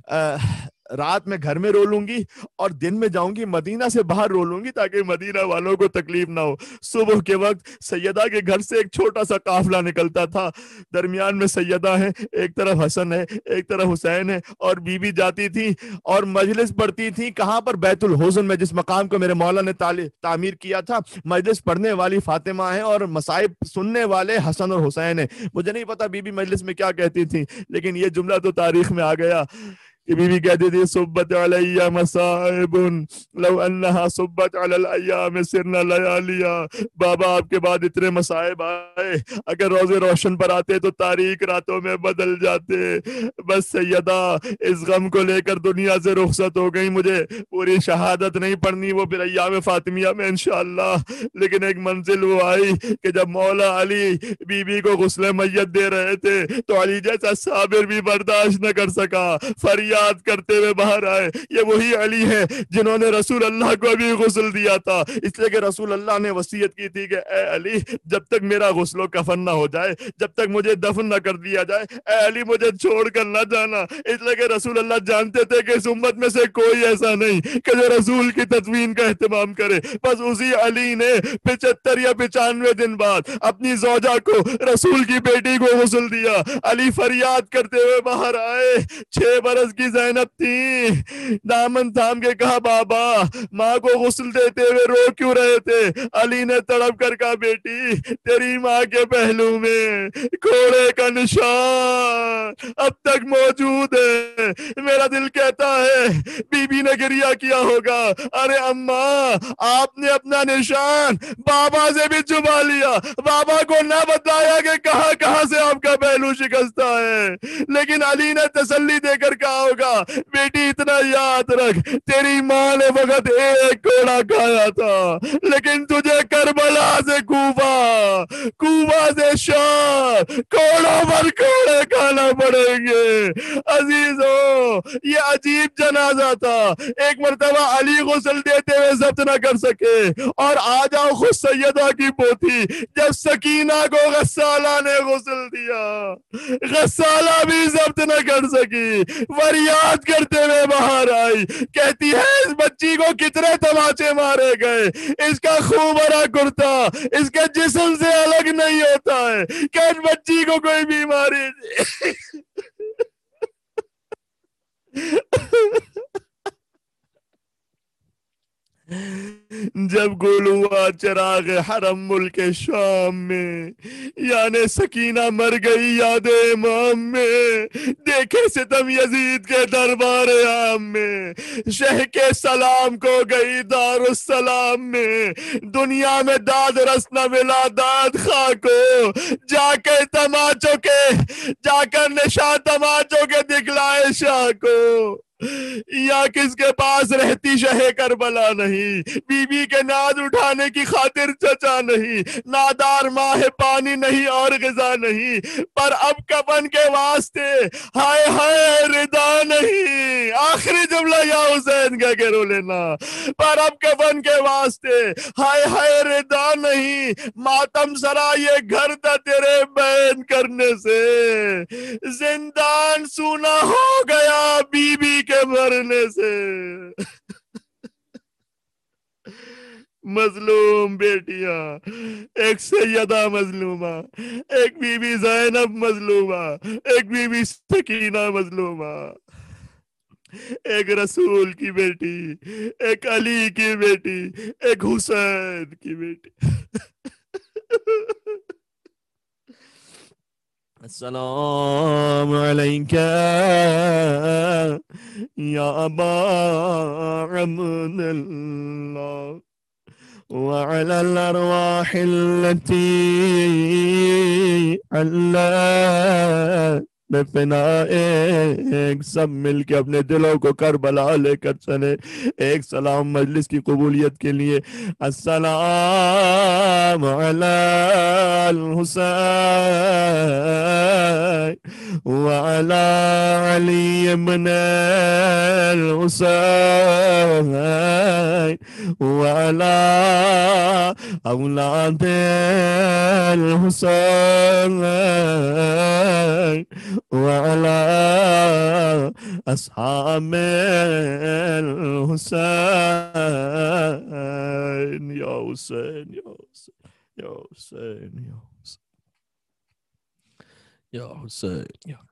رات میں گھر میں رو لوں گی اور دن میں جاؤں گی مدینہ سے باہر رو لوں گی تاکہ مدینہ والوں کو تکلیف نہ ہو. صبح کے وقت سیدہ کے گھر سے ایک چھوٹا سا قافلہ نکلتا تھا, درمیان میں سیدہ ہے, ایک طرف حسن ہے, ایک طرف حسین ہے, اور بی بی جاتی تھی اور مجلس پڑھتی تھی. کہاں پر؟ بیت الحزن میں, جس مقام کو میرے مولا نے تعمیر کیا تھا. مجلس پڑھنے والی فاطمہ ہیں اور مصائب سننے والے حسن اور حسین ہیں. مجھے نہیں پتا بی بی مجلس میں کیا کہتی تھی, لیکن یہ جملہ تو تاریخ میں آ گیا. کہ بیوی کہتی تھی صبت علیہ مصائب لو انہا صبت علی الایام سرنا لیالیا، بابا آپ کے بعد اتنے مصائب آئے، اگر روز روشن پر آتے تو تاریک راتوں میں بدل جاتے، بس سیدہ اس غم کو لے کر دنیا سے رخصت ہو گئی، مجھے پوری شہادت نہیں پڑھنی، وہ پھر ایام فاطمیہ میں انشاءاللہ، لیکن ایک منزل وہ آئی کہ جب مولا علی بی بی کو غسل میت دے رہے تھے تو علی جیسا صابر بھی برداشت نہ کر سکا، فریاد کرتے ہوئے باہر آئے، یہ وہی علی ہے جنہوں نے رسول اللہ کو بھی غسل دیا تھا، اس لیے کہ رسول اللہ نے وصیت کی تھی کہ اے علی جب تک میرا غسل و کفن نہ ہو جائے، جب تک مجھے دفن نہ کر دیا جائے، اے علی مجھے چھوڑ کر نہ جانا، اس لیے کہ رسول اللہ جانتے تھے کہ اس امت میں سے کوئی ایسا نہیں کہ جو رسول کی تدفین کا اہتمام کرے، بس اسی علی نے 75 یا 95 دن بعد اپنی زوجہ کو رسول کی بیٹی کو غسل دیا، علی فریاد کرتے ہوئے باہر آئے، 6 برس کی زینب تھی، دامن تھام کے کہا بابا ماں کو غسل دیتے ہوئے رو کیوں رہے تھے؟ علی نے تڑپ کر کہا بیٹی تیری ماں کے پہلو میں گھوڑے کا نشان اب تک موجود ہے، میرا دل کہتا ہے بی بی نے گریہ کیا ہوگا، ارے اماں آپ نے اپنا نشان بابا سے بھی چھپا لیا، بابا کو نہ بتایا کہ کہاں کہاں سے آپ کا پہلو شکستہ ہے، لیکن علی نے تسلی دے کر کہا ہوگا بیٹی اتنا یاد رکھ تیری ماں نے وقت ایک کوڑا کھایا تھا، لیکن تجھے کربلا سے کوفہ، کوفہ سے شام کوڑوں پر کوڑے کھانا پڑیں گے۔ عزیزوں یہ عجیب جنازہ تھا، ایک مرتبہ علی غسل دیتے ہوئے ضبط نہ کر سکے، اور آ جاؤ خود سیدہ کی پوتی جب سکینہ کو غسالہ نے غسل دیا، غسالہ بھی ضبط نہ کر سکی، فریاد کرتے ہوئے باہر آئی، کہتی ہے اس بچی کو کتنے تماچے مارے گئے، اس کا خون بھرا کرتا اس کے جسم سے الگ نہیں ہوتا ہے، کہ اس بچی کو کوئی بیماری جب گل ہوا چراغ حرم ملک شام میں، یعنی سکینہ مر گئی یاد امام میں، دیکھے ستم یزید کے دربار عام میں، شہ کے سلام کو گئی دار السلام میں، دنیا میں داد رس نہ ملا داد خواہ کو، جا کے تماچوں کے جا کر نشان تماچوں کے دکھلائے شاہ کو، یا کس کے پاس رہتی شہ کربلا نہیں، بی بی کے ناز اٹھانے کی خاطر چچا نہیں، نادار ماہ پانی نہیں اور غذا نہیں، پر اب کفن کے واسطے ہائے ہائے ردا نہیں، آخری جملہ یا حسین کہہ کے رو لینا، پر اب کفن کے واسطے ہائے ہائے ردا نہیں، ماتم سرا یہ گھر تھا تیرے بین کرنے سے، زندان سونا ہو گیا بی بی کے مرنے سے۔ مظلوم بیٹیاں، ایک سیدہ مظلومہ، ایک بی بی زینب مظلومہ، ایک بی بی سکینہ مظلومہ، ایک رسول کی بیٹی، ایک علی کی بیٹی، ایک حسین کی بیٹی۔ السلام علیکہ یا ابا عبد اللہ وعلى الأرواح التي علت بفنائك، سب مل کے اپنے دلوں کو کربلا لے کر چلے، ایک سلام مجلس کی قبولیت کے لیے۔ السلام علی الحسین وعلى علي بن الحسين وعلى أولاد الحسين وعلى أصحاب الحسين، يا حسين يا حسين يا حسين يا حسين يا حسين يا